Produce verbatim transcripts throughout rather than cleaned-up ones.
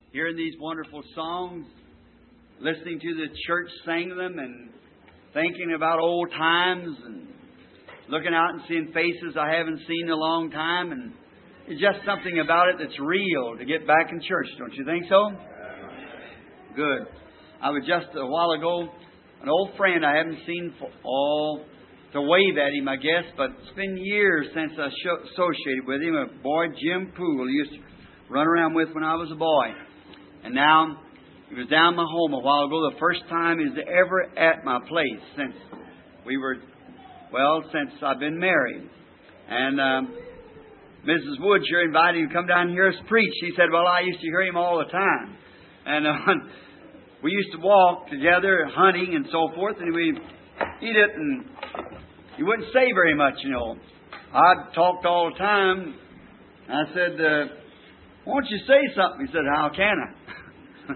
hearing these wonderful songs, listening to the church sing them, and thinking about old times, and looking out and seeing faces I haven't seen in a long time, and it's just something about it that's real to get back in church, don't you think so? Good. I was just a while ago, an old friend I haven't seen for all to wave at him, I guess, but it's been years since I associated with him. A boy, Jim Poole, he used to run around with when I was a boy. And now he was down my home a while ago, the first time he was ever at my place since we were, well, since I've been married. And um, Missus Wood here invited him to come down here and preach. He said, well, I used to hear him all the time. And uh, we used to walk together, hunting and so forth, and we'd eat it, and he wouldn't say very much, you know. I talked all the time. I said, uh, won't you say something? He said, how can I?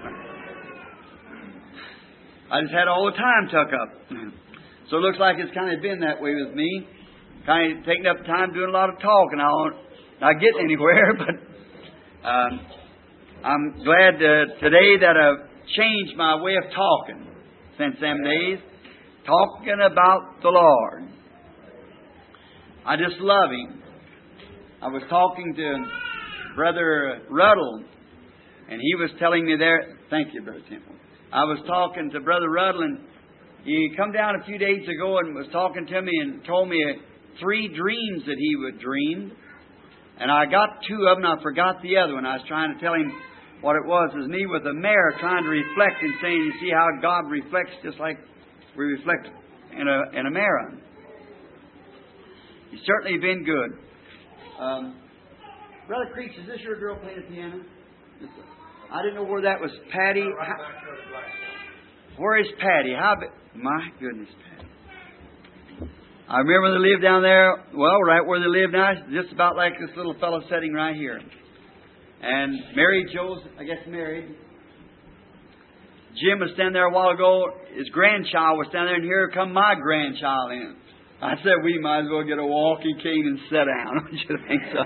I just had all the time tuck up. So it looks like it's kind of been that way with me. Kind of taking up time doing a lot of talking. I won't not get anywhere, but um, I'm glad uh, today that I've changed my way of talking since them days. Talking about the Lord. I just love Him. I was talking to Brother Ruddle, and he was telling me there, thank you, Brother Temple. I was talking to Brother Ruddle, and he come down a few days ago and was talking to me and told me three dreams that he would dreamed. And I got two of them, I forgot the other one. I was trying to tell him what it was. It was me with a mirror trying to reflect and saying, you see how God reflects just like we reflect in a in a mirror. He's certainly been good. Um, Brother Creech, is this your girl playing the piano? I didn't know where that was. Patty. How, where is Patty? How? My goodness, Patty. I remember they lived down there. Well, right where they live now, just about like this little fellow sitting right here. And Mary Jo's, I guess, married. Jim was standing there a while ago. His grandchild was standing there, and here come my grandchild in. I said, we might as well get a walkie cane and sit down. Don't you think so?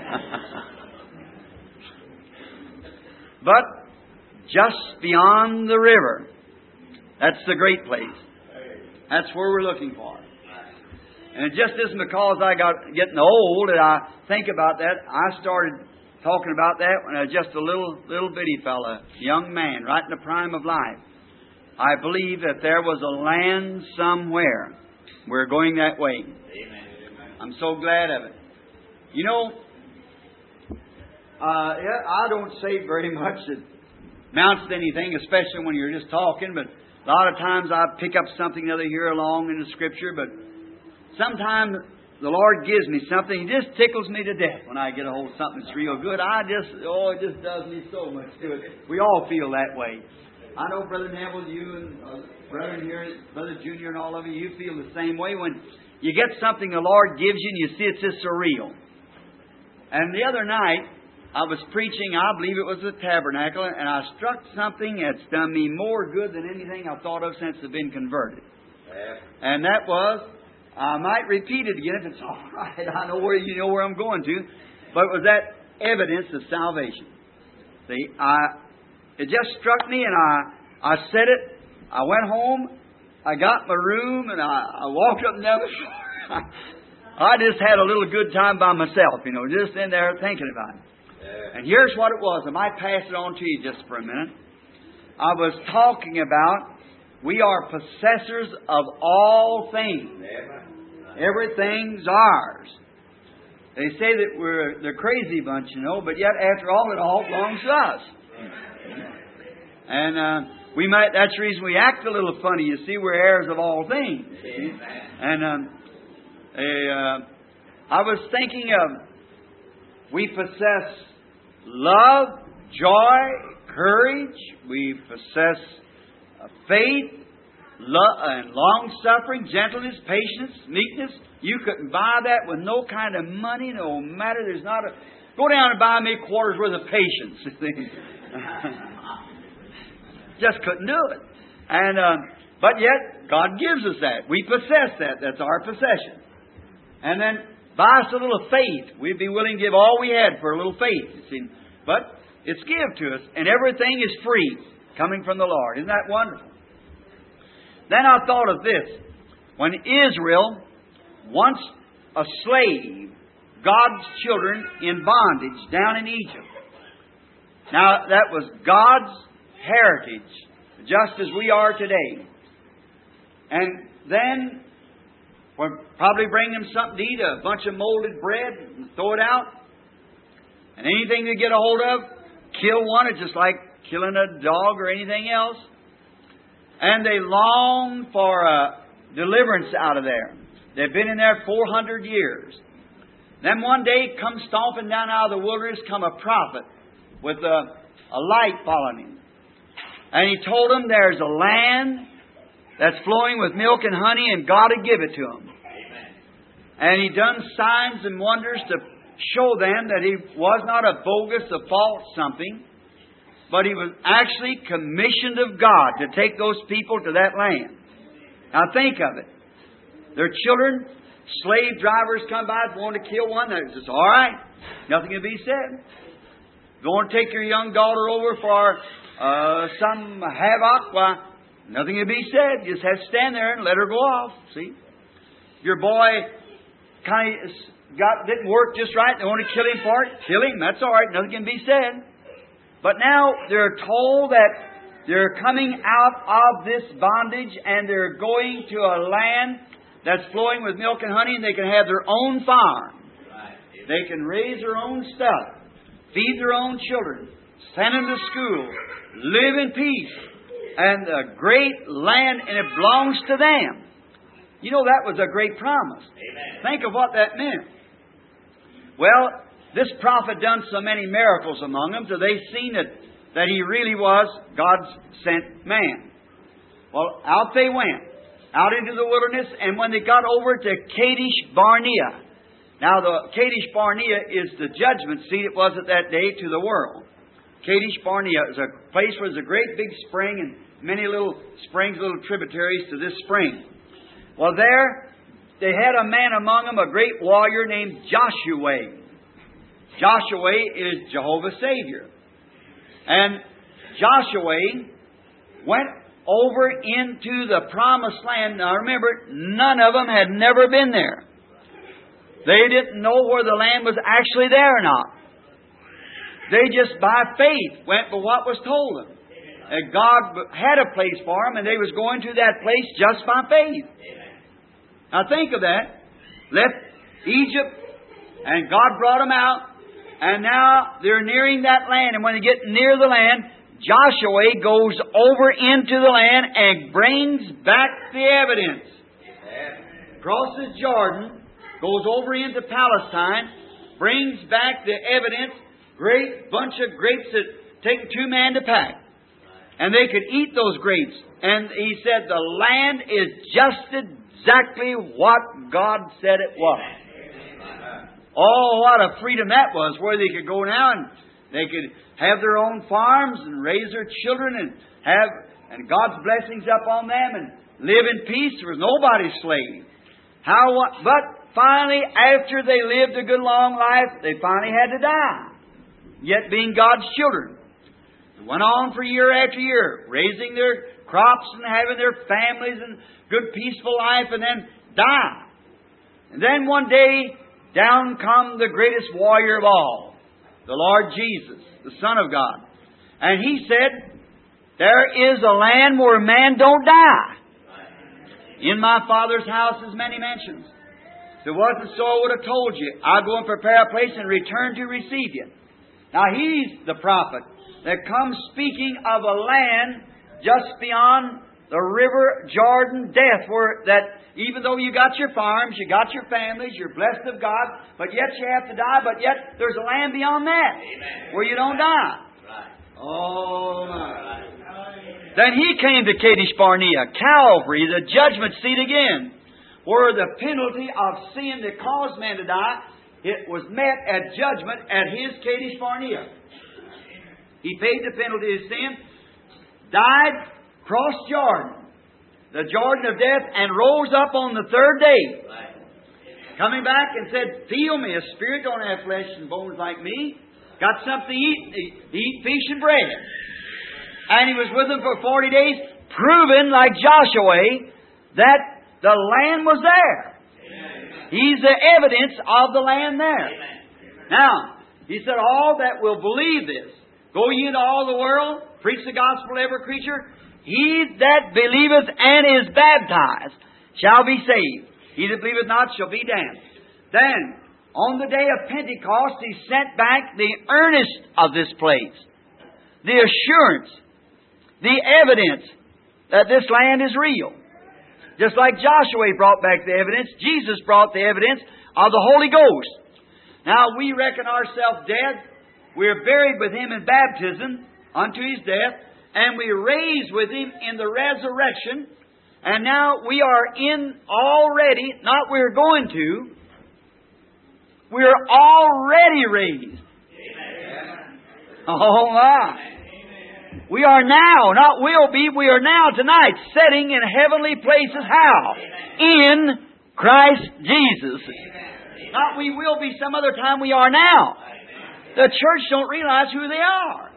But just beyond the river, that's the great place. That's where we're looking for. And it just isn't because I got getting old that I think about that. I started talking about that when I was just a little little bitty fella, young man, right in the prime of life. I believe that there was a land somewhere. We're going that way. Amen. I'm so glad of it. You know, uh, I don't say very much that amounts to anything, especially when you're just talking, but a lot of times I pick up something or other here along in the Scripture, but sometimes the Lord gives me something. He just tickles me to death when I get a hold of something that's real good. I just, oh, it just does me so much good. We all feel that way. I know, Brother Neville, you and uh, Brother here, Brother Junior and all of you, you feel the same way. When you get something the Lord gives you and you see it's just surreal. And the other night, I was preaching, I believe it was the tabernacle, and I struck something that's done me more good than anything I've thought of since I've been converted. Yeah. And that was, I might repeat it again if it's all right. I know where you know where I'm going to. But it was that evidence of salvation. See, I... It just struck me, and I, I said it. I went home. I got my room, and I, I walked up and down the floor. I just had a little good time by myself, you know, just in there thinking about it. Yeah. And here's what it was. I might pass it on to you just for a minute. I was talking about we are possessors of all things. Yeah. Everything's ours. They say that we're the crazy bunch, you know, but yet after all, it all belongs to us. And uh, we might, that's the reason we act a little funny. You see, we're heirs of all things. Amen. And um, a, uh, I was thinking of, we possess love, joy, courage. We possess uh, faith, love, and long-suffering, gentleness, patience, meekness. You couldn't buy that with no kind of money, no matter. There's not a... Go down and buy me a quarter's worth of patience. Just couldn't do it. And uh, but yet, God gives us that. We possess that. That's our possession. And then, buy us a little faith. We'd be willing to give all we had for a little faith. You see. But It's give to us, and everything is free, coming from the Lord. Isn't that wonderful? Then I thought of this. When Israel, once a slave, God's children in bondage down in Egypt. Now, that was God's heritage, just as we are today. And then, we'll probably bring them something to eat, a bunch of molded bread, and throw it out. And anything they get a hold of, kill one. It's just like killing a dog or anything else. And they long for a deliverance out of there. They've been in there four hundred years. Then one day, come stomping down out of the wilderness, come a prophet with a, a light following him. And he told them there's a land that's flowing with milk and honey, and God would give it to them. Amen. And he done signs and wonders to show them that he was not a bogus, a false something, but he was actually commissioned of God to take those people to that land. Now think of it. Their children, slave drivers come by, if they want to kill one, they just, all right, nothing can be said. If you want to take your young daughter over for uh, some havoc, why, nothing can be said. You just have to stand there and let her go off. See? If your boy kind of got didn't work just right, they want to kill him for it, kill him. That's all right. Nothing can be said. But now they're told that they're coming out of this bondage and they're going to a land that's flowing with milk and honey, and they can have their own farm. They can raise their own stuff, feed their own children, send them to school, live in peace, and a great land, and it belongs to them. You know, that was a great promise. Amen. Think of what that meant. Well, this prophet done so many miracles among them, so they seen it, that he really was God's sent man. Well, out they went, out into the wilderness, and when they got over to Kadesh Barnea. Now, the Kadesh Barnea is the judgment seat it was at that day to the world. Kadesh Barnea is a place where there's a great big spring and many little springs, little tributaries to this spring. Well, there, they had a man among them, a great warrior named Joshua. Joshua is Jehovah's Savior. And Joshua went over into the promised land. Now remember, none of them had never been there. They didn't know where the land was actually there or not. They just by faith went by what was told them. And God had a place for them, and they was going to that place just by faith. Now think of that. Left Egypt, and God brought them out, and now they're nearing that land. And when they get near the land, Joshua goes over into the land and brings back the evidence. Crosses Jordan, goes over into Palestine, brings back the evidence. Great bunch of grapes that take two men to pack. And they could eat those grapes. And he said the land is just exactly what God said it was. Oh, what a freedom that was, where they could go now and they could have their own farms and raise their children and have and God's blessings up on them and live in peace. There was nobody's slave. How? What? But finally, after they lived a good long life, they finally had to die. Yet being God's children. It went on for year after year, raising their crops and having their families and good peaceful life, and then die. And then one day, down come the greatest warrior of all, the Lord Jesus, the Son of God. And He said, there is a land where man don't die. In my Father's house is many mansions. If it wasn't so, I would have told you. I'll go and prepare a place and return to receive you. Now He's the prophet that comes speaking of a land just beyond the river Jordan, death, where that even though you got your farms, you got your families, you're blessed of God, but yet you have to die, but yet there's a land beyond that. Amen. Where you don't die. Right. Oh, my. Right. Then He came to Kadesh Barnea, Calvary, the judgment seat again, where the penalty of sin that caused man to die, it was met at judgment at His Kadesh Barnea. He paid the penalty of sin, died, crossed Jordan, the Jordan of death, and rose up on the third day. Right. Coming back and said, feel me, a spirit don't have flesh and bones like me. got something to eat. He eat fish and bread. And he was with them for forty days, proving, like Joshua, that the land was there. He's the evidence of the land there. Now, he said, all that will believe this, go ye into all the world, preach the gospel to every creature. He that believeth and is baptized shall be saved. He that believeth not shall be damned. Then, on the day of Pentecost, He sent back the earnest of this place, the assurance, the evidence that this land is real. Just like Joshua brought back the evidence, Jesus brought the evidence of the Holy Ghost. Now, we reckon ourselves dead. We're buried with Him in baptism unto His death, and we raised with Him in the resurrection. And now we are in already, not we're going to, we're already raised. Amen. Oh my. Amen. We are now, not will be, we are now tonight sitting in heavenly places. How? Amen. In Christ Jesus. Amen. Not we will be some other time, we are now. Amen. The church don't realize who they are.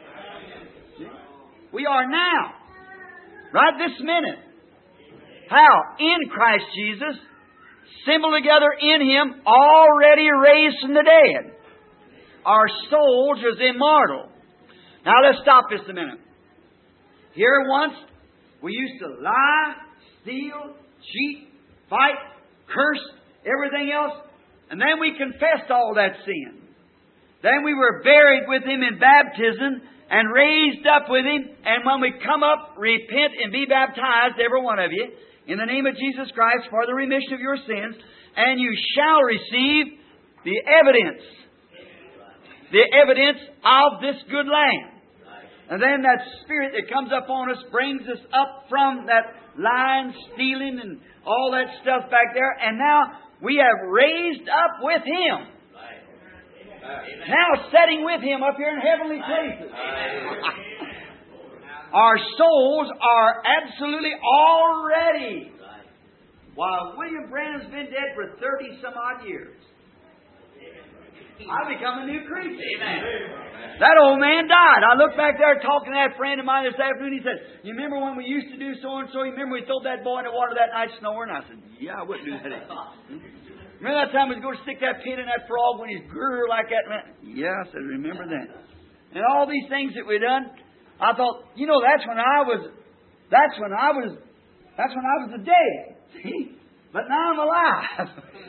We are now. Right this minute. How? In Christ Jesus, assembled together in Him, already raised from the dead. Our souls is immortal. Now let's stop just a minute. Here once, we used to lie, steal, cheat, fight, curse, everything else, and then we confessed all that sin. Then we were buried with Him in baptism and raised up with Him, and when we come up, repent and be baptized, every one of you, in the name of Jesus Christ for the remission of your sins, and you shall receive the evidence. The evidence of this good land. And then that Spirit that comes up on us brings us up from that lying, stealing, and all that stuff back there. And now we have raised up with Him. Now setting with Him up here in heavenly places. Our souls are absolutely already. While William Branham's been dead for thirty some odd years, I've become a new creature. Amen. That old man died. I looked back there talking to that friend of mine this afternoon. He said, "You remember when we used to do so and so? You remember we threw that boy in the water that night snoring?" I said, "Yeah, I wouldn't do that." Remember that time we was going to stick that pin in that frog when he's grrr like that? Man? Yeah, I said, remember that. And all these things that we done. I thought, you know, that's when I was, that's when I was, that's when I was dead. See? But now I'm alive.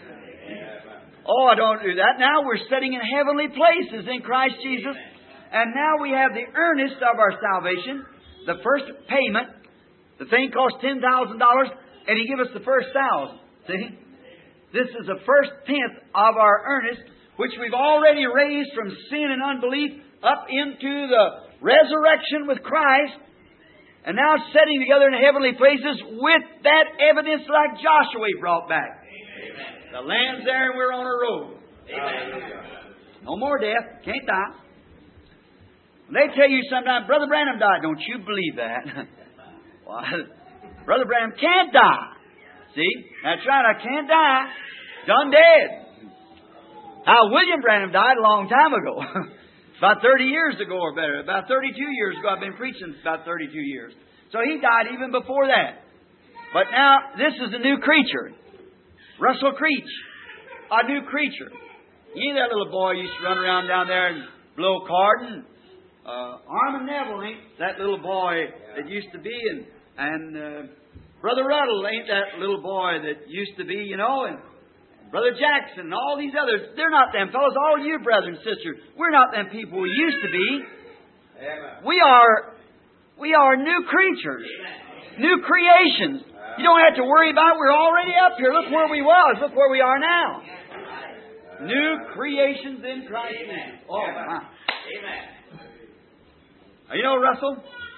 Oh, I don't do that. Now we're sitting in heavenly places in Christ Jesus. And now we have the earnest of our salvation, the first payment. The thing cost ten thousand dollars, and He gave us the first thousand. See? This is the first tenth of our earnest, which we've already raised from sin and unbelief up into the resurrection with Christ, and now setting together in heavenly places with that evidence like Joshua brought back. Amen. The land's there and we're on a road. Amen. No more death. Can't die. They tell you sometimes, Brother Branham died. Don't you believe that? Well, Brother Branham can't die. See? That's right. I can't die. Done dead. Now, William Branham died a long time ago. About thirty years ago or better. About thirty-two years ago. I've been preaching about thirty-two years. So he died even before that. But now, this is a new creature. Russell Creech. A new creature. You know that little boy used to run around down there and blow carding? Uh, Armin Neville ain't that little boy that used to be. And, and uh, Brother Ruddle ain't that little boy that used to be, you know. And Brother Jackson and all these others, they're not them fellows. All you brothers and sisters, we're not them people we used to be. Amen. We are we are new creatures, Amen. New creations. You don't have to worry about it. We're already up here. Look where we was. Look where we are now. New creations in Christ. Amen. Oh, my. Amen. You know, Russell,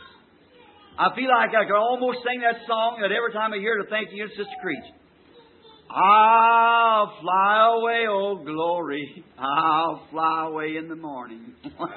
I feel like I could almost sing that song that every time I hear it, I think of Sister Creech. I'll fly away, oh glory. I'll fly away in the morning.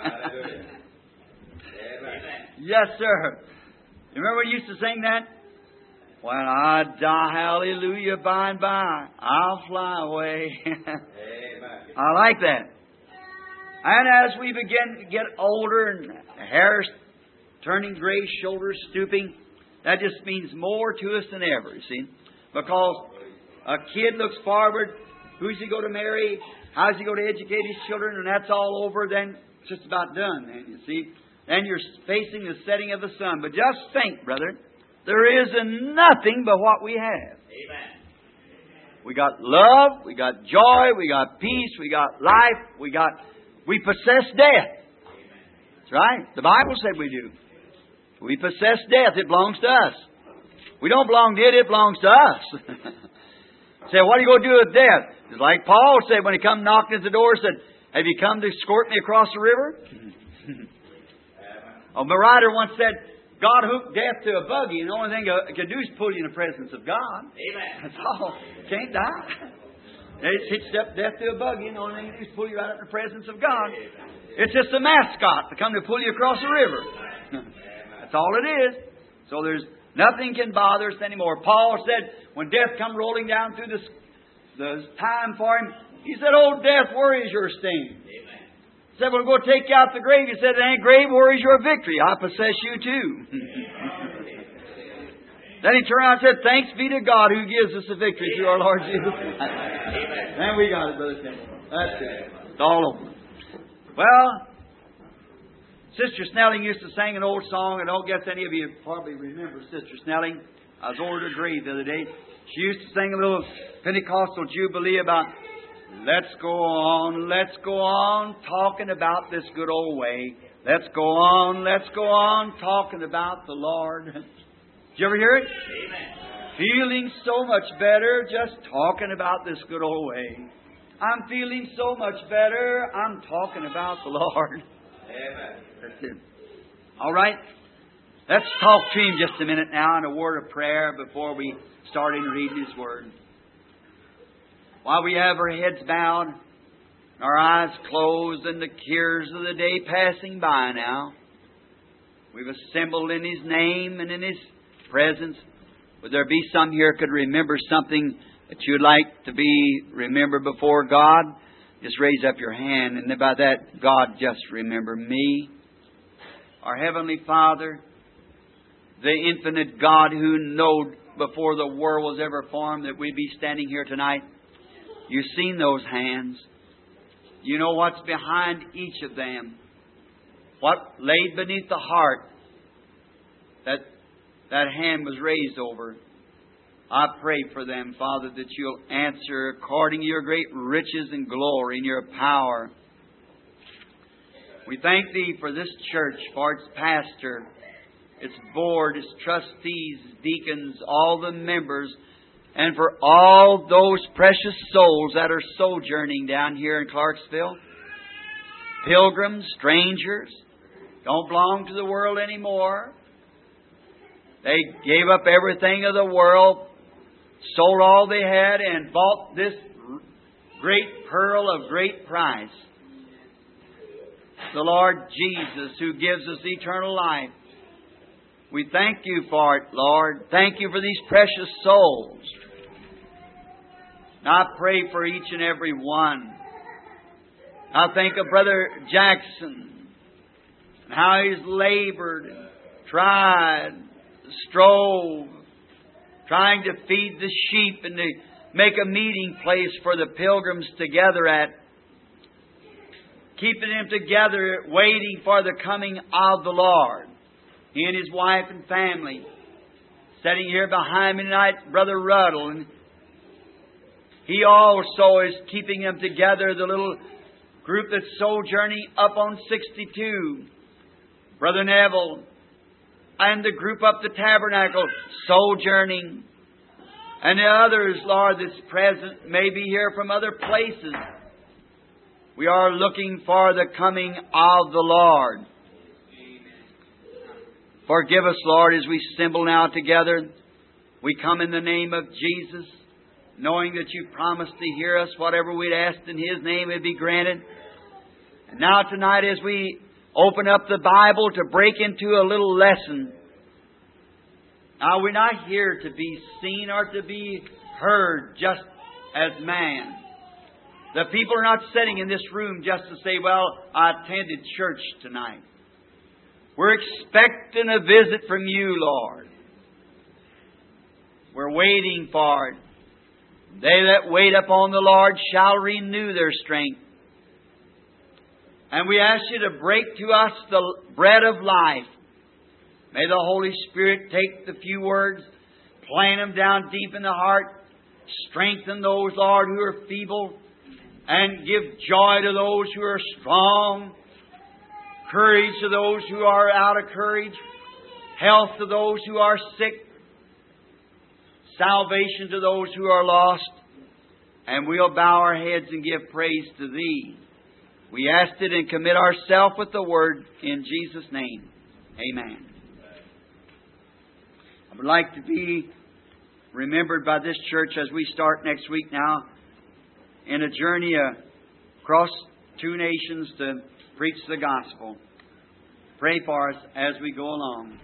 Yes, sir. You remember we used to sing that? When I die, hallelujah, by and by, I'll fly away. Amen. I like that. And as we begin to get older and hair turning gray, shoulders stooping, that just means more to us than ever, you see. Because a kid looks forward, who's he going to marry, how's he going to educate his children, and that's all over, then it's just about done, then, you see. Then you're facing the setting of the sun. But just think, brother, there is nothing but what we have. Amen. We got love, we got joy, we got peace, we got life, we got, we possess death. That's right. The Bible said we do. We possess death. It belongs to us. We don't belong to it, it belongs to us. Say, what are you going to do with death? It's like Paul said when he come knocking at the door, said, have you come to escort me across the river? Oh, my writer once said, God hooked death to a buggy, and the only thing it can do is pull you in the presence of God. Amen. That's all. Can't die. It's hitched up death to a buggy, and the only thing it can do is pull you right up in the presence of God. It's just a mascot to come to pull you across the river. That's all it is. So there's nothing can bother us anymore. Paul said, when death come rolling down through the, the time for him, he said, oh, death, where is your sting? Amen. He said, we'll go take you out the grave. He said, ain't grave, where is your victory? I possess you too. Then he turned around and said, thanks be to God who gives us the victory through our Lord Jesus Christ. And we got it, Brother Tim. That's it. It's all over. Well, Sister Snelling used to sing an old song. I don't guess any of you probably remember Sister Snelling. I was over to her grave the other day. She used to sing a little Pentecostal jubilee about, let's go on, let's go on, talking about this good old way. Let's go on, let's go on, talking about the Lord. Did you ever hear it? Amen. Feeling so much better just talking about this good old way. I'm feeling so much better, I'm talking about the Lord. Amen. That's it. All right. Let's talk to Him just a minute now in a word of prayer before we start in reading His Word. While we have our heads bowed, our eyes closed, and the cares of the day passing by now, we've assembled in His name and in His presence. Would there be some here could remember something that you'd like to be remembered before God? Just raise up your hand, and by that, God, just remember me. Our Heavenly Father, the infinite God who knowed before the world was ever formed that we'd be standing here tonight. You've seen those hands. You know what's behind each of them. What laid beneath the heart that that hand was raised over. I pray for them, Father, that You'll answer according to Your great riches and glory and Your power. We thank Thee for this church, for its pastor, its board, its trustees, deacons, all the members, and for all those precious souls that are sojourning down here in Clarksville. Pilgrims, strangers, don't belong to the world anymore. They gave up everything of the world, sold all they had, and bought this great pearl of great price. The Lord Jesus, who gives us eternal life. We thank You for it, Lord. Thank You for these precious souls. I pray for each and every one. I think of Brother Jackson and how he's labored, tried, strove, trying to feed the sheep and to make a meeting place for the pilgrims to gather at. Keeping them together, waiting for the coming of the Lord. He and his wife and family. Sitting here behind me tonight, Brother Ruddle. And he also is keeping them together, the little group that's sojourning up on sixty-two. Brother Neville. And the group up the tabernacle, sojourning. And the others, Lord, that's present, may be here from other places. We are looking for the coming of the Lord. Forgive us, Lord, as we assemble now together. We come in the name of Jesus, knowing that You promised to hear us. Whatever we'd asked in His name would be granted. And now tonight, as we open up the Bible to break into a little lesson. Now, we're not here to be seen or to be heard just as man. The people are not sitting in this room just to say, well, I attended church tonight. We're expecting a visit from You, Lord. We're waiting for it. They that wait upon the Lord shall renew their strength. And we ask You to break to us the bread of life. May the Holy Spirit take the few words, plant them down deep in the heart, strengthen those, Lord, who are feeble, and give joy to those who are strong, courage to those who are out of courage, health to those who are sick, salvation to those who are lost. And we'll bow our heads and give praise to Thee. We ask it and commit ourselves with the Word in Jesus' name. Amen. I would like to be remembered by this church as we start next week now in a journey across two nations to preach the gospel. Pray for us as we go along.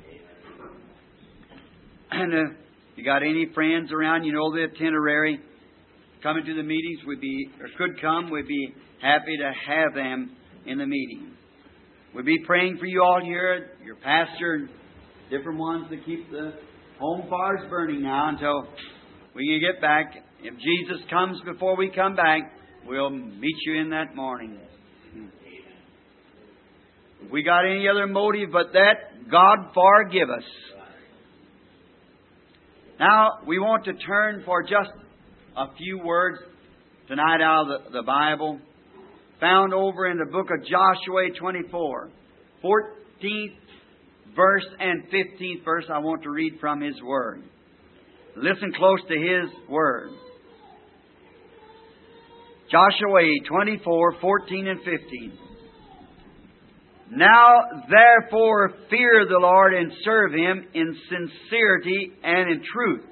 And uh, if you got any friends around, you know the itinerary, coming to the meetings would be, or could come, we'd be happy to have them in the meeting. We'll be praying for you all here, your pastor, and different ones to keep the home fires burning now until we can get back. If Jesus comes before we come back, we'll meet you in that morning. If we got any other motive but that, God forgive us. Now, we want to turn for just a few words tonight out of the, the Bible, found over in the book of Joshua twenty-four, fourteenth verse and fifteenth verse. I want to read from His Word. Listen close to His Word. Joshua twenty-four, fourteen and fifteen. Now therefore fear the Lord and serve Him in sincerity and in truth.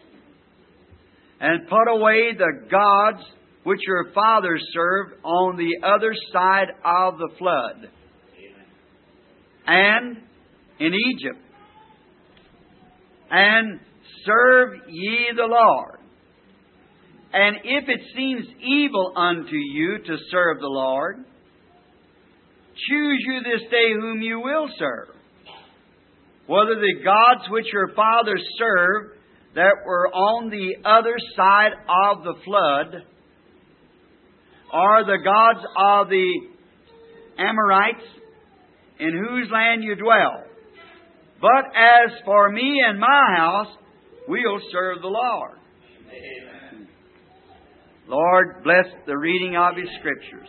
And put away the gods which your fathers served on the other side of the flood. And in Egypt. And serve ye the Lord. And if it seems evil unto you to serve the Lord, choose you this day whom you will serve, whether the gods which your fathers served that were on the other side of the flood, or the gods of the Amorites in whose land you dwell. But as for me and my house, we'll serve the Lord. Amen. Lord, bless the reading of His Scriptures.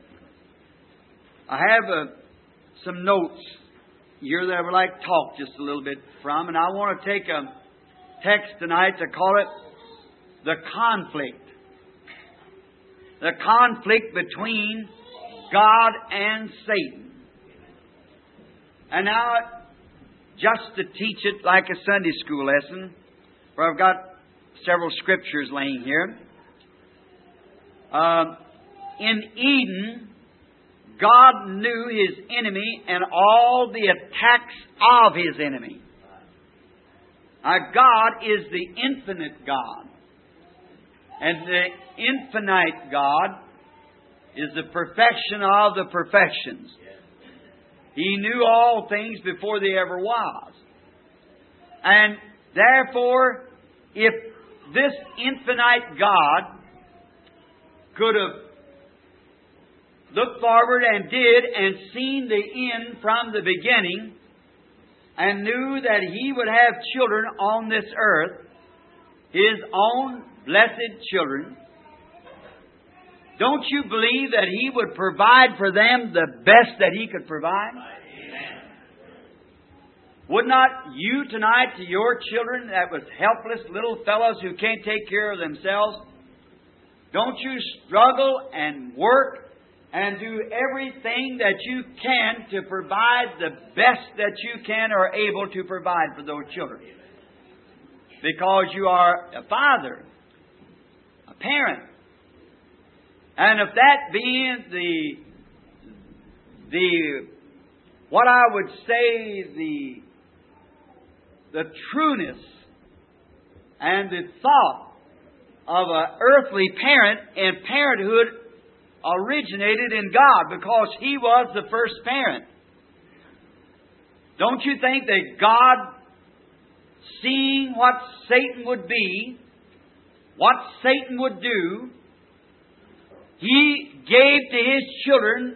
I have uh, some notes here that I would like to talk just a little bit from, and I want to take a text tonight to call it the conflict. The conflict between God and Satan. And now, just to teach it like a Sunday school lesson, where I've got several scriptures laying here. Uh, in Eden, God knew His enemy and all the attacks of His enemy. Our God is the infinite God. And the infinite God is the perfection of the perfections. He knew all things before they ever was. And therefore, if this infinite God could have looked forward and did and seen the end from the beginning and knew that He would have children on this earth, His own blessed children, don't you believe that He would provide for them the best that He could provide? Amen. Would not you tonight to your children that was helpless little fellows who can't take care of themselves, don't you struggle and work and do everything that you can to provide the best that you can or are able to provide for those children? Because you are a father, a parent. And if that being the, the, what I would say, the, the trueness and the thought of an earthly parent and parenthood originated in God because He was the first parent. Don't you think that God, seeing what Satan would be, what Satan would do, He gave to His children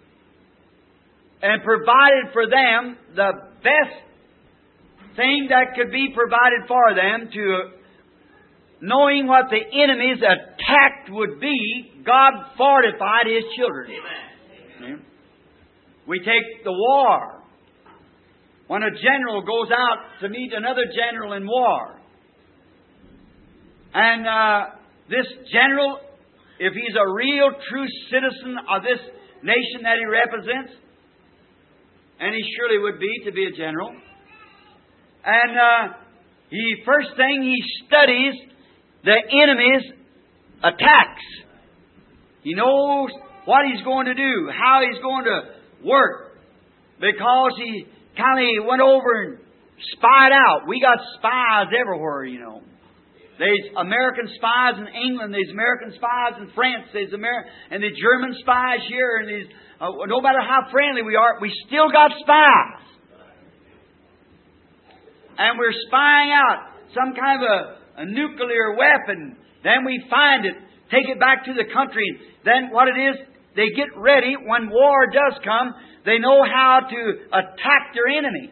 and provided for them the best thing that could be provided for them, to knowing what the enemy's attack would be, God fortified His children. Amen. We take the war. When a general goes out to meet another general in war, and uh, this general, if he's a real true citizen of this nation that he represents, and he surely would be to be a general, and uh, he first thing he studies the enemy's attacks. He knows what he's going to do, how he's going to work, because he kind of went over and spied out. We got spies everywhere, you know. There's American spies in England. There's American spies in France. There's Amer- and the German spies here. And these, uh, no matter how friendly we are, we still got spies. And we're spying out some kind of a, a nuclear weapon. Then we find it, take it back to the country. Then what it is, they get ready. When war does come, they know how to attack their enemy.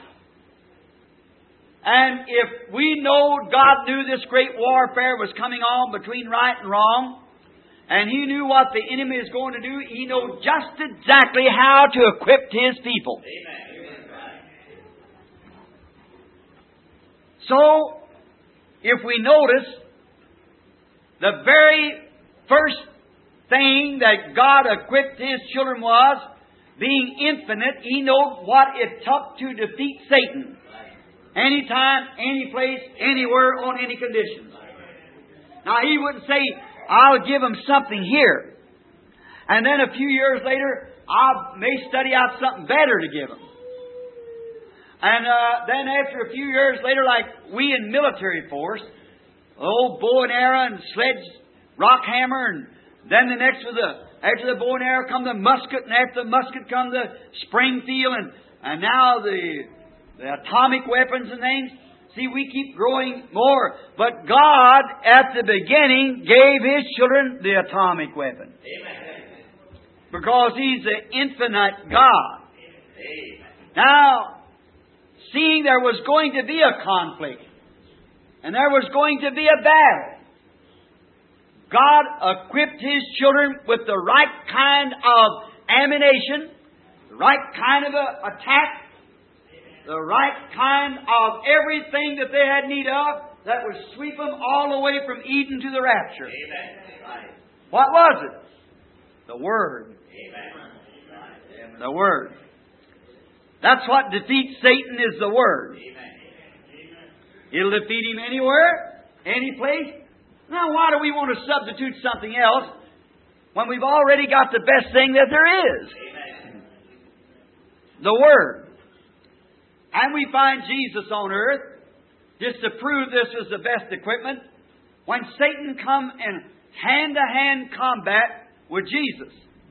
And if we know God knew this great warfare was coming on between right and wrong, and He knew what the enemy is going to do, He knows just exactly how to equip His people. Amen. So, if we notice, the very first thing that God equipped His children was, being infinite, He knows what it took to defeat Satan. Anytime, any place, anywhere, on any conditions. Now, He wouldn't say, I'll give them something here, and then a few years later, I may study out something better to give them. And uh, then after a few years later, like we in military force, old bow and arrow and sledge, rock hammer, and then the next was the, after the bow and arrow come the musket, and after the musket come the Springfield, and, and now the... The atomic weapons and things. See, we keep growing more. But God, at the beginning, gave His children the atomic weapon. Amen. Because He's the infinite God. Amen. Now, seeing there was going to be a conflict, and there was going to be a battle, God equipped His children with the right kind of ammunition, the right kind of a attack, the right kind of everything that they had need of that would sweep them all the way from Eden to the rapture. Amen. What was it? The Word. Amen. The Word. That's what defeats Satan, is the Word. Amen. It'll defeat him anywhere, any place. Now, why do we want to substitute something else when we've already got the best thing that there is? Amen. The Word. And we find Jesus on earth, just to prove this was the best equipment, when Satan come in hand-to-hand combat with Jesus.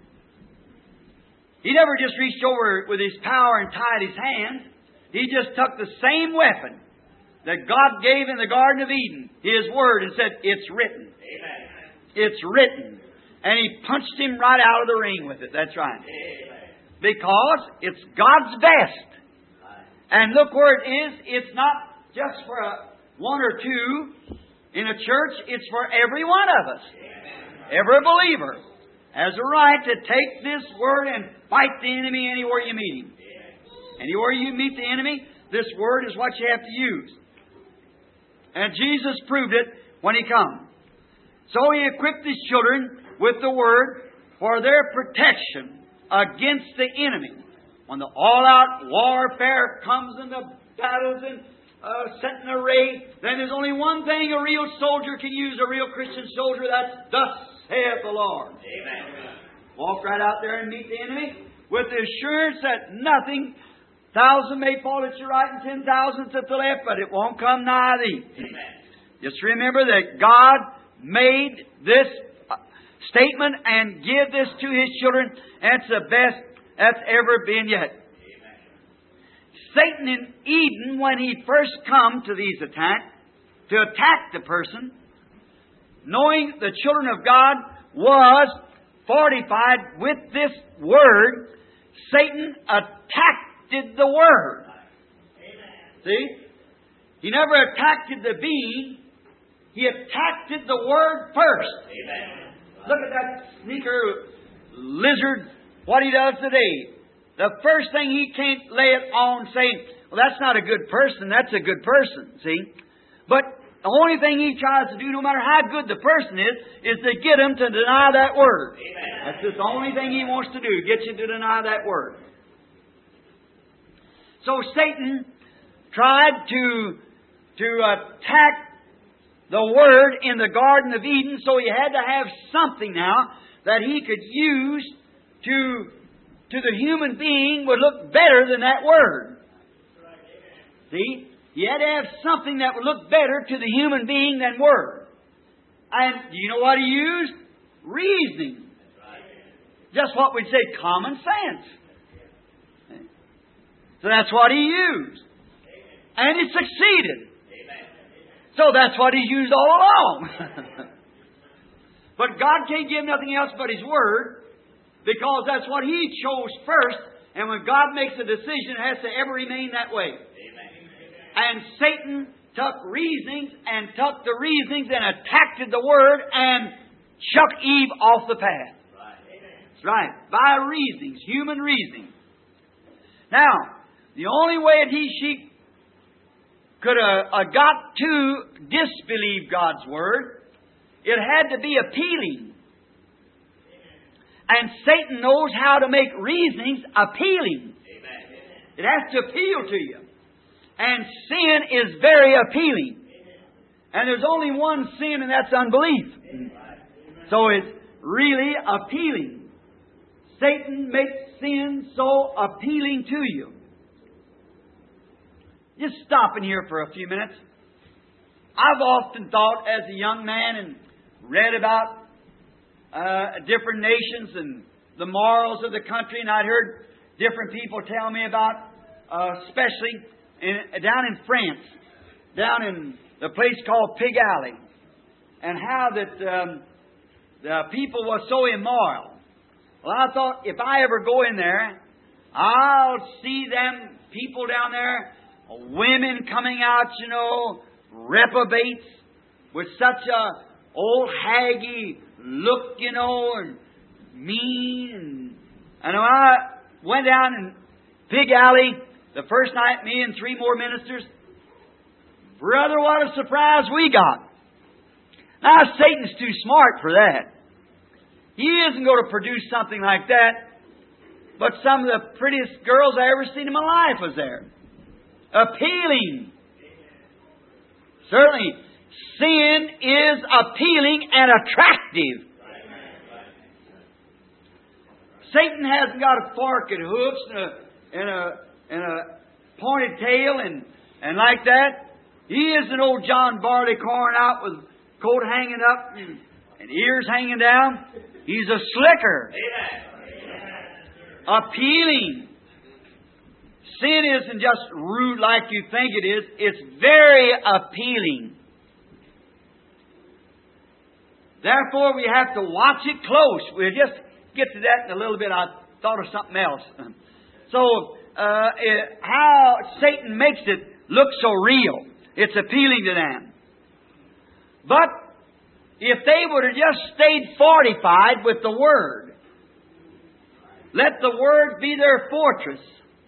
He never just reached over with His power and tied His hands. He just took the same weapon that God gave in the Garden of Eden, His Word, and said, it's written. Amen. It's written. And He punched him right out of the ring with it. That's right. Amen. Because it's God's best. And look where it is. It's not just for a, one or two in a church. It's for every one of us. Every believer has a right to take this Word and fight the enemy anywhere you meet him. Anywhere you meet the enemy, this Word is what you have to use. And Jesus proved it when He come. So He equipped His children with the Word for their protection against the enemy. When the all-out warfare comes and the battles and uh, set in array, then there's only one thing a real soldier can use, a real Christian soldier, that's thus saith the Lord. Amen. Walk right out there and meet the enemy with the assurance that nothing, thousand may fall at your right and ten thousand at the left, but it won't come nigh thee. Amen. Just remember that God made this statement and give this to His children. That's the best that's ever been yet. Amen. Satan in Eden, when he first come to these attacks, to attack the person, knowing the children of God was fortified with this Word, Satan attacked the Word. Amen. See? He never attacked the being. He attacked the Word first. Amen. Look at that sneaker lizard, what he does today. The first thing he can't lay it on saying, well, that's not a good person, that's a good person, see? But the only thing he tries to do, no matter how good the person is, is to get him to deny that Word. Amen. That's just the only thing he wants to do, get you to deny that Word. So Satan tried to, to attack the Word in the Garden of Eden, so he had to have something now that he could use to, to the human being would look better than that Word. See? He had to have something that would look better to the human being than Word. And do you know what he used? Reasoning. Just what we'd say, common sense. So that's what he used. And it succeeded. So that's what He's used all along. But God can't give nothing else but His Word, because that's what He chose first. And when God makes a decision, it has to ever remain that way. Amen. And Satan took reasonings and took the reasonings and attacked the Word and chucked Eve off the path. Right. That's right. By reasonings, human reasoning. Now, the only way that he, she could have uh, got to disbelieve God's Word, it had to be appealing. And Satan knows how to make reasonings appealing. Amen. It has to appeal to you. And sin is very appealing. Amen. And there's only one sin, and that's unbelief. Amen. So it's really appealing. Satan makes sin so appealing to you. Just stopping here for a few minutes. I've often thought as a young man and read about uh, different nations and the morals of the country, and I'd heard different people tell me about, uh, especially in, down in France, down in the place called Pig Alley, and how that um, the people were so immoral. Well, I thought if I ever go in there, I'll see them people down there, women coming out, you know, reprobates, with such a old haggy look, you know, and mean. And, and I went down in Pig Alley the first night, me and three more ministers. Brother, what a surprise we got. Now, Satan's too smart for that. He isn't going to produce something like that. But some of the prettiest girls I ever seen in my life was there. Appealing. Certainly, sin is appealing and attractive. Satan hasn't got a forked hoofs and a, and a, and a pointed tail and, and like that. He isn't old John Barleycorn out with coat hanging up and, and ears hanging down. He's a slicker. Appealing. Sin isn't just rude like you think it is. It's very appealing. Therefore, we have to watch it close. We'll just get to that in a little bit. I thought of something else. So, uh, it, how Satan makes it look so real. It's appealing to them. But if they would have just stayed fortified with the Word, let the Word be their fortress,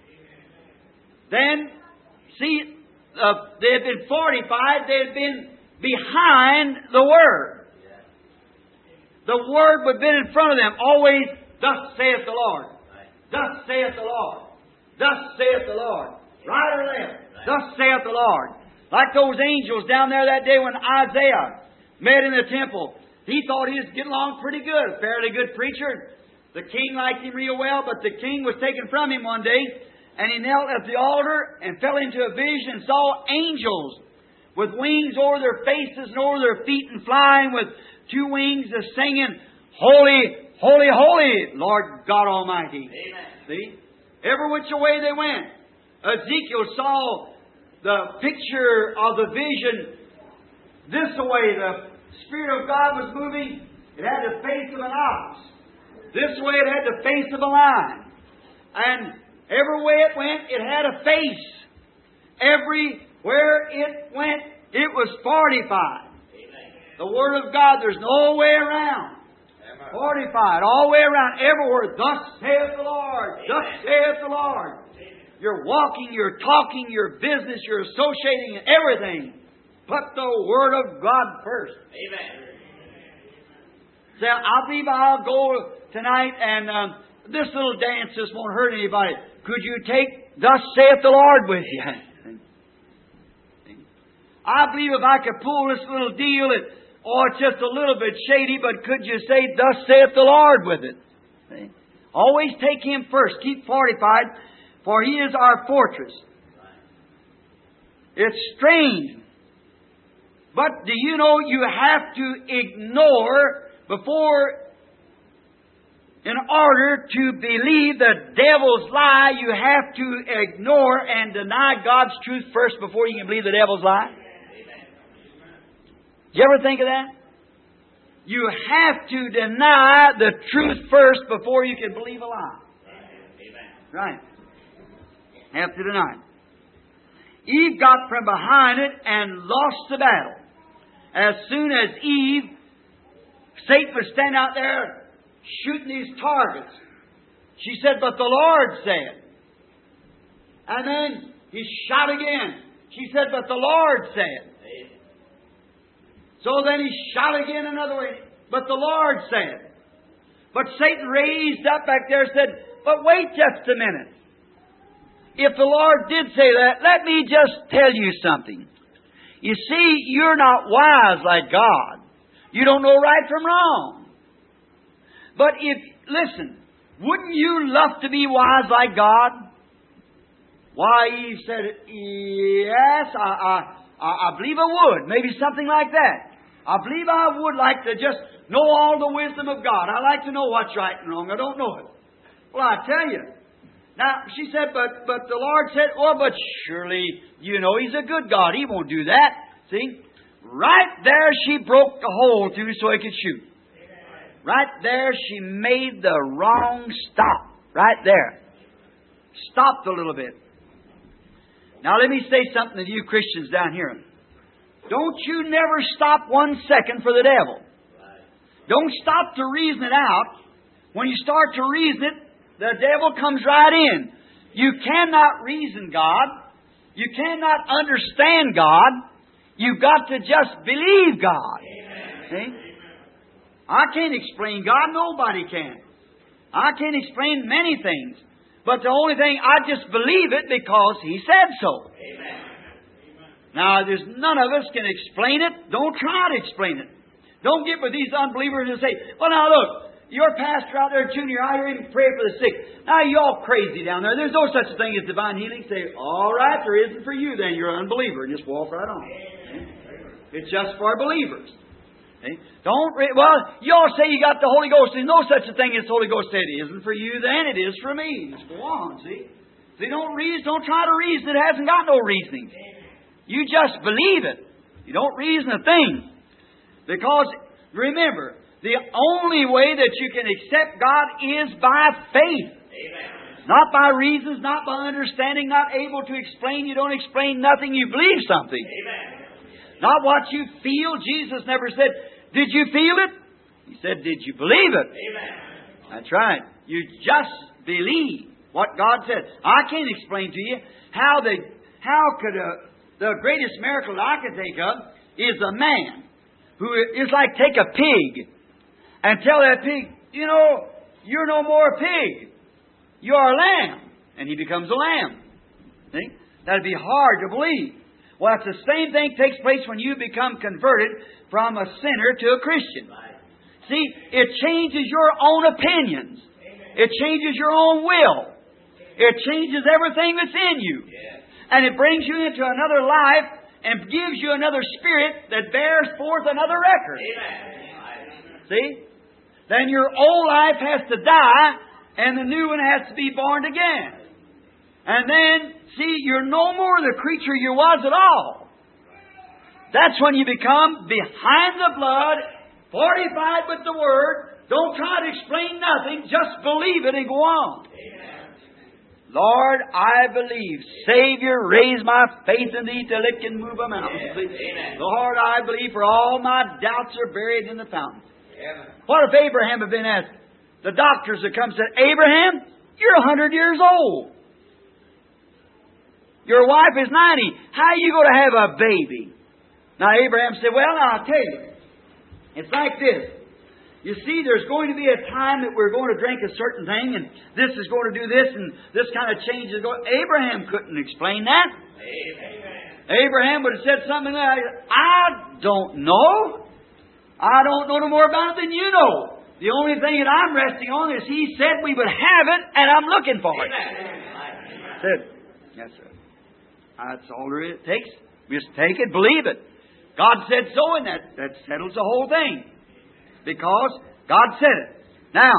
then, see, uh, they had been fortified, they had been behind the Word. The Word would have been in front of them, always, thus saith the Lord. Thus saith the Lord. Thus saith the Lord. Right or left? Thus saith the Lord. Like those angels down there that day when Isaiah met in the temple. He thought he was getting along pretty good, a fairly good preacher. The king liked him real well, but the king was taken from him one day, and he knelt at the altar and fell into a vision and saw angels with wings over their faces and over their feet and flying with two wings, uh, singing, Holy, holy, holy, Lord God Almighty. Amen. See? Every which way they went. Ezekiel saw the picture of the vision this way. The Spirit of God was moving. It had the face of an ox. This way it had the face of a lion. And every way it went, it had a face. Everywhere it went, it was fortified. Amen. The Word of God, there's no way around. Amen. Fortified all the way around, everywhere. Thus saith the Lord. Amen. Thus saith the Lord. You're walking, you're talking, your business, you're associating, everything. Put the Word of God first. Amen. Say, I believe I'll go tonight, and um, this little dance just won't hurt anybody. Could you take Thus saith the Lord with you? I believe if I could pull this little deal, it, oh, it's just a little bit shady, but could you say, Thus saith the Lord with it? See? Always take Him first. Keep fortified, for He is our fortress. It's strange. But do you know you have to ignore before, in order to believe the devil's lie, you have to ignore and deny God's truth first before you can believe the devil's lie? Did you ever think of that? You have to deny the truth first before you can believe a lie. Right. Have to deny it. Eve got from behind it and lost the battle. As soon as Eve, Satan was standing out there shooting these targets. She said, but the Lord said. And then he shot again. She said, but the Lord said. So then he shot again another way. But the Lord said. But Satan raised up back there and said, but wait just a minute. If the Lord did say that, let me just tell you something. You see, you're not wise like God. You don't know right from wrong. But if, listen, wouldn't you love to be wise like God? Why, Eve said, yes, I, I, I believe I would. Maybe something like that. I believe I would like to just know all the wisdom of God. I like to know what's right and wrong. I don't know it. Well, I tell you. Now, she said, but, but the Lord said, oh, but surely, you know, He's a good God. He won't do that. See? Right there she broke the hole through so He could shoot. Right there she made the wrong stop. Right there. Stopped a little bit. Now let me say something to you Christians down here. Don't you never stop one second for the devil. Don't stop to reason it out. When you start to reason it, the devil comes right in. You cannot reason God. You cannot understand God. You've got to just believe God. See? I can't explain God. Nobody can. I can't explain many things. But the only thing, I just believe it because He said so. Amen. Now, there's none of us can explain it. Don't try to explain it. Don't get with these unbelievers and say, well, now look, your pastor out there, Junior, I hear him pray for the sick. Now, you all crazy down there. There's no such thing as divine healing. Say, all right, there isn't for you then. You're an unbeliever. And just walk right on. It's just for believers. See? Don't, re- well, you all say you got the Holy Ghost. There's no such a thing as Holy Ghost. It isn't for you then. It is for me. Just go on, see? See, don't reason. Don't try to reason. It hasn't got no reasoning. You just believe it. You don't reason a thing. Because, remember, the only way that you can accept God is by faith. Amen. Not by reasons, not by understanding, not able to explain. You don't explain nothing. You believe something. Amen. Not what you feel. Jesus never said, did you feel it? He said, did you believe it? Amen. That's right. You just believe what God said. I can't explain to you how the how could a, the greatest miracle I can think of is a man who is like take a pig and tell that pig, you know, you're no more a pig. You're a lamb. And he becomes a lamb. See? That'd be hard to believe. Well, it's the same thing takes place when you become converted from a sinner to a Christian. See, it changes your own opinions. It changes your own will. It changes everything that's in you. And it brings you into another life and gives you another spirit that bears forth another record. See? then your old life has to die and the new one has to be born again. And then, see, you're no more the creature you was at all. That's when you become behind the blood, fortified with the Word. Don't try to explain nothing. Just believe it and go on. Amen. Lord, I believe. Savior, raise my faith in Thee till it can move a mountain. Yes. Lord, I believe, for all my doubts are buried in the fountain. Amen. What if Abraham had been asked? The doctors had come and said, Abraham, you're a hundred years old. Your wife is ninety. How are you going to have a baby? Now Abraham said, well, now I'll tell you. It's like this. You see, there's going to be a time that we're going to drink a certain thing, and this is going to do this, and this kind of change is going. Abraham couldn't explain that. Amen. Abraham would have said something like, I don't know. I don't know no more about it than you know. The only thing that I'm resting on is He said we would have it, and I'm looking for it. Amen. Said, yes, sir. That's all there is. It takes. Just take it, believe it. God said so, and that, that settles the whole thing. Because God said it. Now,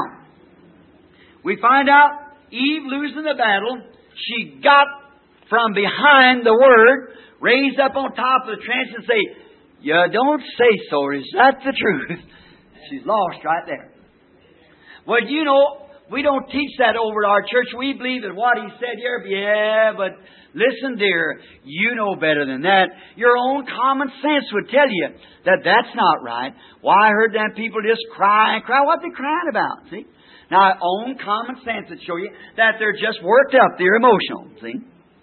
we find out Eve losing the battle. She got from behind the Word, raised up on top of the trench and say, you don't say so. Is that the truth? She's lost right there. Well, you know, we don't teach that over at our church. We believe that what He said here, yeah, but listen, dear, you know better than that. Your own common sense would tell you that that's not right. Why, I heard them people just cry and cry. What are they crying about? See? Now, own common sense would show you that they're just worked up. They're emotional. See?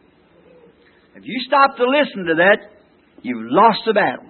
If you stop to listen to that, you've lost the battle.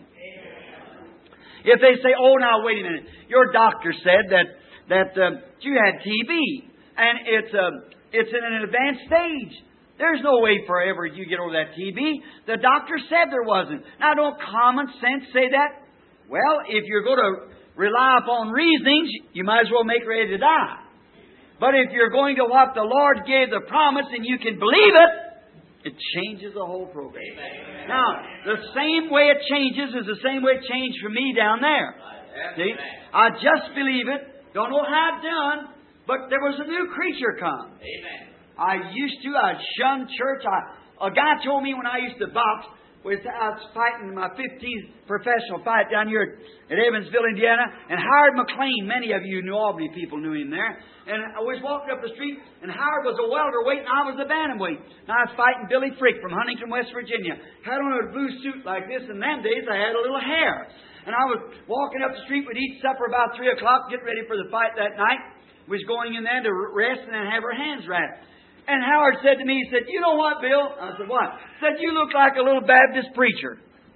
If they say, oh, now, wait a minute. Your doctor said that that uh, you had T B, and it's uh, it's in an advanced stage. There's no way forever you get over that T B. The doctor said there wasn't. Now, don't common sense say that? Well, if you're going to rely upon reasonings, you might as well make ready to die. But if you're going to what the Lord gave the promise and you can believe it, it changes the whole program. Amen. Now, the same way it changes is the same way it changed for me down there. See? I just believe it. Don't know how it's done, but there was a new creature come. Amen. I used to, I'd shun church. I, a guy told me when I used to box, was, I was fighting my fifteenth professional fight down here at Evansville, Indiana, and Howard McLean, many of you New Albany people knew him there, and I was walking up the street, and Howard was a welterweight, and I was a bantamweight. Now I was fighting Billy Frick from Huntington, West Virginia. Had on a blue suit like this, and them days I had a little hair. And I was walking up the street, we'd eat supper about three o'clock, get ready for the fight that night. We was going in there to rest and then have our hands wrapped. And Howard said to me, he said, you know what, Bill? I said, what? He said, you look like a little Baptist preacher.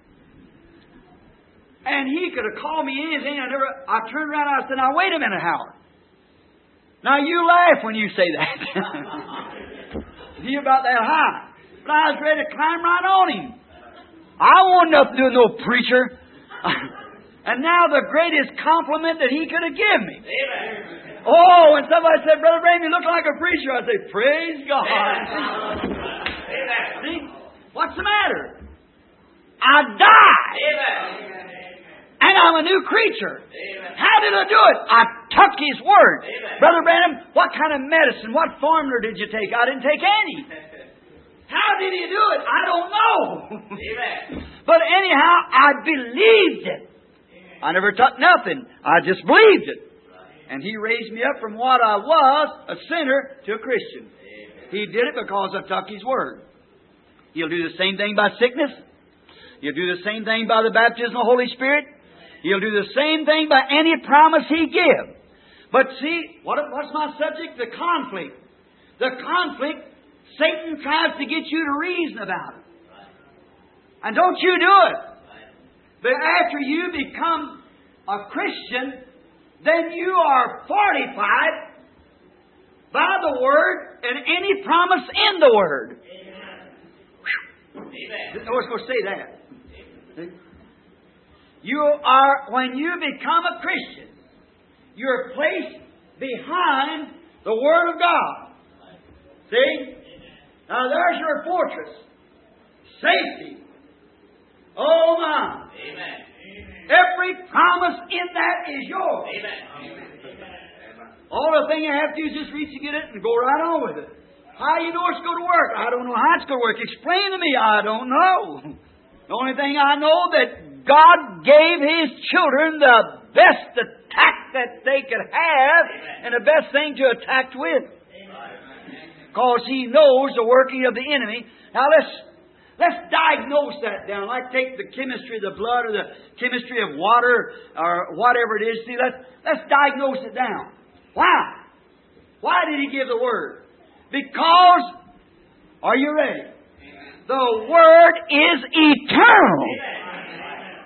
And he could have called me anything. I never. I turned around and I said, now, wait a minute, Howard. Now, you laugh when you say that. You're about that high. But I was ready to climb right on him. I want nothing to do with no preacher. And now the greatest compliment that he could have given me. Amen. Oh, when somebody said, Brother Branham, you look like a preacher, I say, praise God. Amen. See? What's the matter? I died. Amen. And I'm a new creature. Amen. How did I do it? I took His Word. Amen. Brother Branham, what kind of medicine, what formula did you take? I didn't take any. How did He do it? I don't know. Amen. But anyhow, I believed it. I never took nothing. I just believed it. And He raised me up from what I was, a sinner, to a Christian. He did it because I took His Word. He'll do the same thing by sickness. He'll do the same thing by the baptism of the Holy Spirit. He'll do the same thing by any promise He gives. But see, what, what's my subject? The conflict. The conflict, Satan tries to get you to reason about it. And don't you do it. But after you become a Christian, then you are fortified by the Word and any promise in the Word. Amen. I was going to say that. See? You are, when you become a Christian, you're placed behind the Word of God. See? Now there's your fortress. Safety. Oh my. Amen. Every promise in that is yours. Amen. All the thing you have to do is just reach to get it and go right on with it. How you know it's going to work? I don't know how it's going to work. Explain to me. I don't know. The only thing I know that God gave His children the best attack that they could have and the best thing to attack with. Because He knows the working of the enemy. Now let's let's diagnose that down. Like take the chemistry of the blood or the chemistry of water or whatever it is. See, let's let's diagnose it down. Why? Why did He give the Word? Because, are you ready? Amen. The Word is eternal. Amen.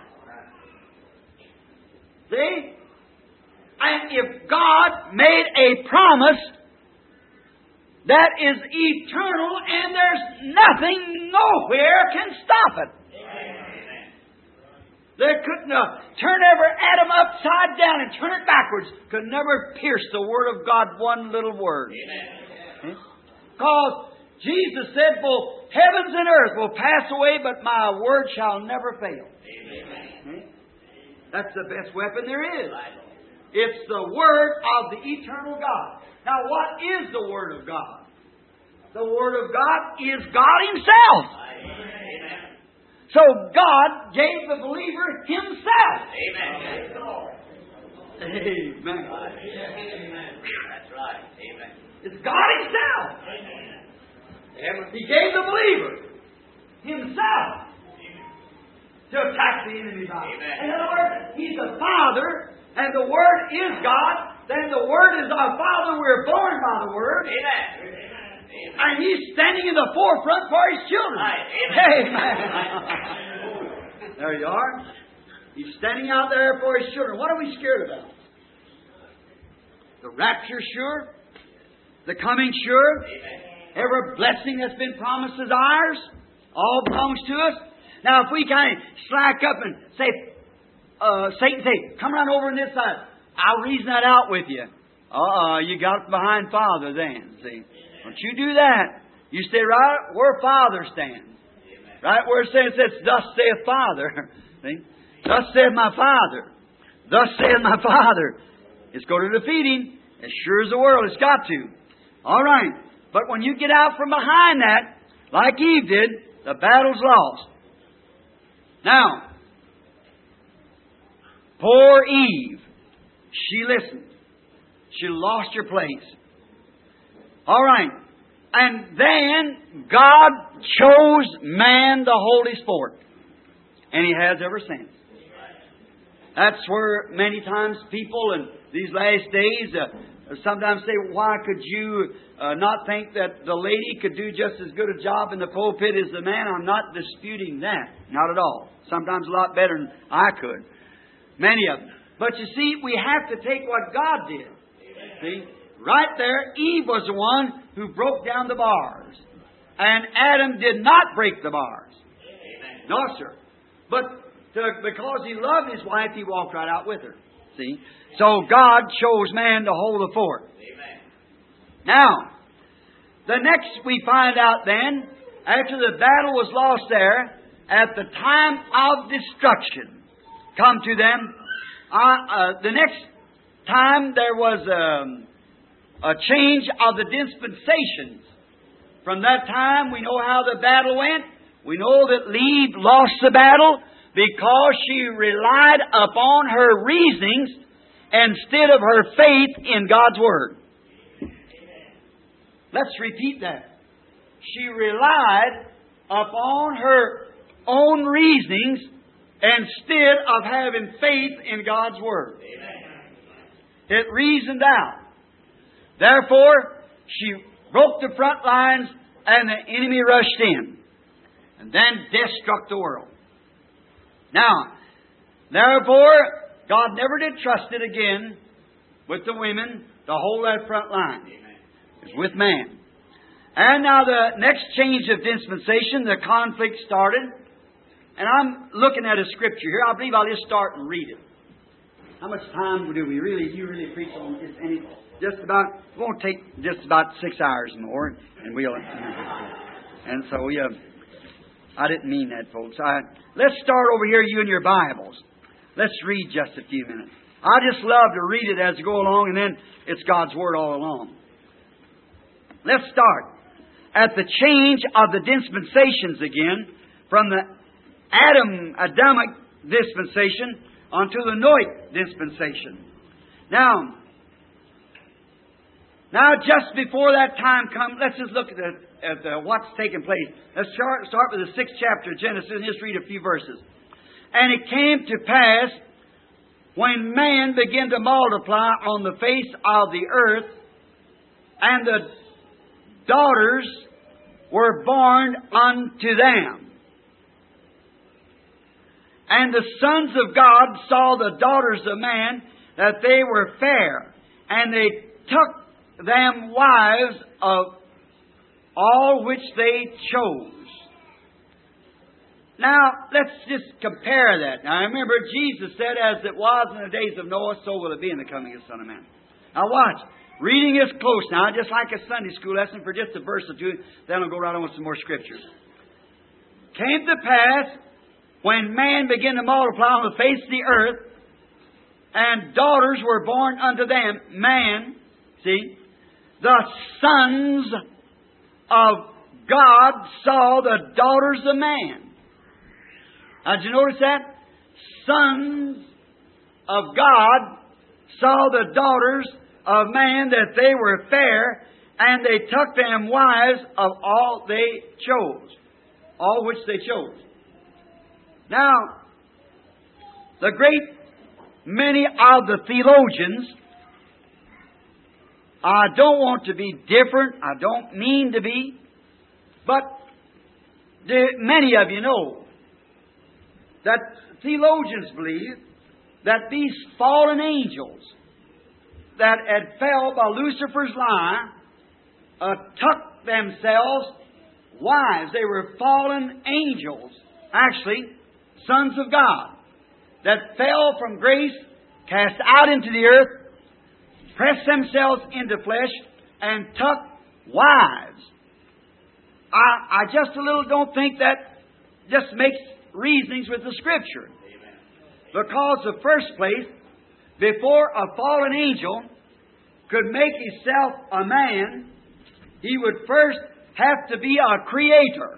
See? And if God made a promise that is eternal and there's nothing, nowhere can stop it. Amen. They couldn't uh, turn every atom upside down and turn it backwards. Could never pierce the Word of God one little word. Amen. Because Jesus said, both heavens and earth will pass away, but my word shall never fail. Amen. That's the best weapon there is. It's the Word of the eternal God. Now, what is the Word of God? The Word of God is God Himself. Amen. So God gave the believer Himself. Amen. Amen. Amen. That's right. Amen. It's God Himself. Amen. He gave the believer Himself to attack the enemy by. In other words, He's the Father, and the Word is God. Then the Word is our Father. We're born by the Word. Amen. And He's standing in the forefront for His children. Amen. There you are. He's standing out there for His children. What are we scared about? The rapture, sure. The coming, sure. Amen. Every blessing that's been promised is ours. All belongs to us. Now, if we kind of slack up and say, uh, Satan say, come on over on this side. I'll reason that out with you. Uh-uh, you got behind Father then, see. Don't you do that. You stay right where Father stands. Right where it says, thus saith Father. See? Thus saith my Father. Thus saith my Father. It's going to defeat Him. As sure as the world, it's got to. All right. But when you get out from behind that, like Eve did, the battle's lost. Now, poor Eve, she listened. She lost her place. All right. And then God chose man to hold His fort. And He has ever since. That's where many times people in these last days uh, sometimes say, why could you uh, not think that the lady could do just as good a job in the pulpit as the man? I'm not disputing that. Not at all. Sometimes a lot better than I could. Many of them. But you see, we have to take what God did. See? Right there, Eve was the one who broke down the bars. And Adam did not break the bars. Amen. No, sir. But to, because he loved his wife, he walked right out with her. See? So God chose man to hold the fort. Amen. Now, the next we find out then, after the battle was lost there, at the time of destruction, come to them, uh, uh, the next time there was um, a change of the dispensations. From that time, we know how the battle went. We know that Eve lost the battle because she relied upon her reasonings instead of her faith in God's Word. Let's repeat that. She relied upon her own reasonings instead of having faith in God's Word. It reasoned out. Therefore, she broke the front lines and the enemy rushed in. And then death struck the world. Now, therefore, God never did trust it again with the women to hold that front line. It was with man. And now the next change of dispensation, the conflict started. And I'm looking at a scripture here. I believe I'll just start and read it. How much time do we really, you really preach on this? Any, just about, it won't take just about six hours more. And we'll, and so we, uh, I didn't mean that, folks. I, let's start over here, you and your Bibles. Let's read just a few minutes. I just love to read it as we go along, and then it's God's Word all along. Let's start at the change of the dispensations again, from the Adam, Adamic dispensation onto the Noahic dispensation. Now, now just before that time comes, let's just look at, the, at the, what's taking place. Let's start, start with the sixth chapter of Genesis and just read a few verses. And it came to pass, when man began to multiply on the face of the earth, and the daughters were born unto them. And the sons of God saw the daughters of man, that they were fair, and they took them wives of all which they chose. Now, let's just compare that. Now, remember, Jesus said, as it was in the days of Noah, so will it be in the coming of the Son of Man. Now, watch. Reading is close now, just like a Sunday school lesson for just a verse or two. Then I'll go right on with some more scriptures. Came to pass, when man began to multiply on the face of the earth, and daughters were born unto them, man, see, the sons of God saw the daughters of man. Now, did you notice that? Sons of God saw the daughters of man, that they were fair, and they took them wives of all they chose, all which they chose. Now, the great many of the theologians, I don't want to be different, I don't mean to be, but the, many of you know that theologians believe that these fallen angels that had fell by Lucifer's lie uh, took themselves wives. They were fallen angels, actually sons of God, that fell from grace, cast out into the earth, pressed themselves into flesh, and took wives. I, I just a little don't think that just makes reasonings with the Scripture. Amen. Because, in the first place, before a fallen angel could make himself a man, he would first have to be a creator.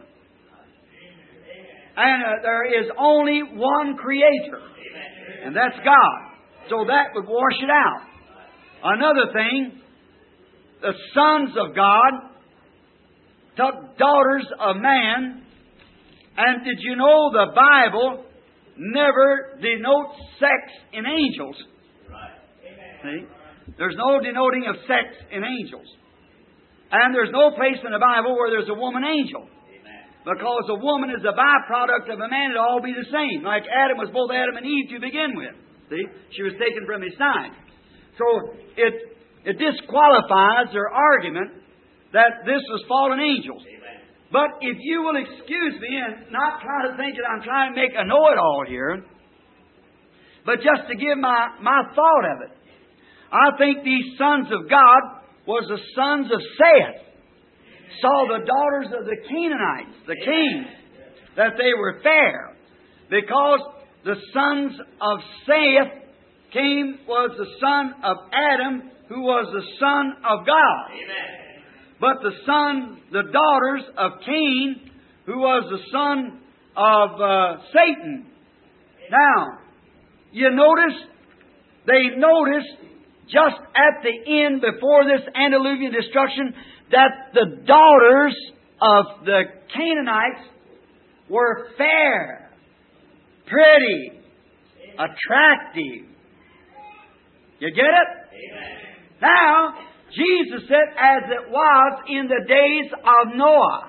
And uh, there is only one creator, and that's God. So that would wash it out. Another thing, the sons of God took daughters of man, and did you know the Bible never denotes sex in angels? See? There's no denoting of sex in angels. And there's no place in the Bible where there's a woman angel. Because a woman is a byproduct of a man, it'll all be the same. Like Adam was both Adam and Eve to begin with. See? She was taken from his side. So it, it disqualifies their argument that this was fallen angels. Amen. But if you will excuse me and not try to think that I'm trying to make a know-it-all here, but just to give my, my thought of it, I think these sons of God was the sons of Seth. Saw the daughters of the Canaanites, the kings, that they were fair. Because the sons of Seth came, was the son of Adam, who was the son of God. Amen. But the son, the daughters of Cain, who was the son of uh, Satan. Now, you notice, they noticed just at the end, before this antediluvian destruction, that the daughters of the Canaanites were fair, pretty, attractive. You get it? Amen. Now, Jesus said, as it was in the days of Noah,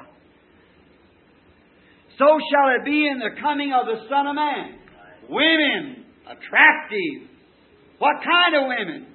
so shall it be in the coming of the Son of Man. Women, attractive. What kind of women?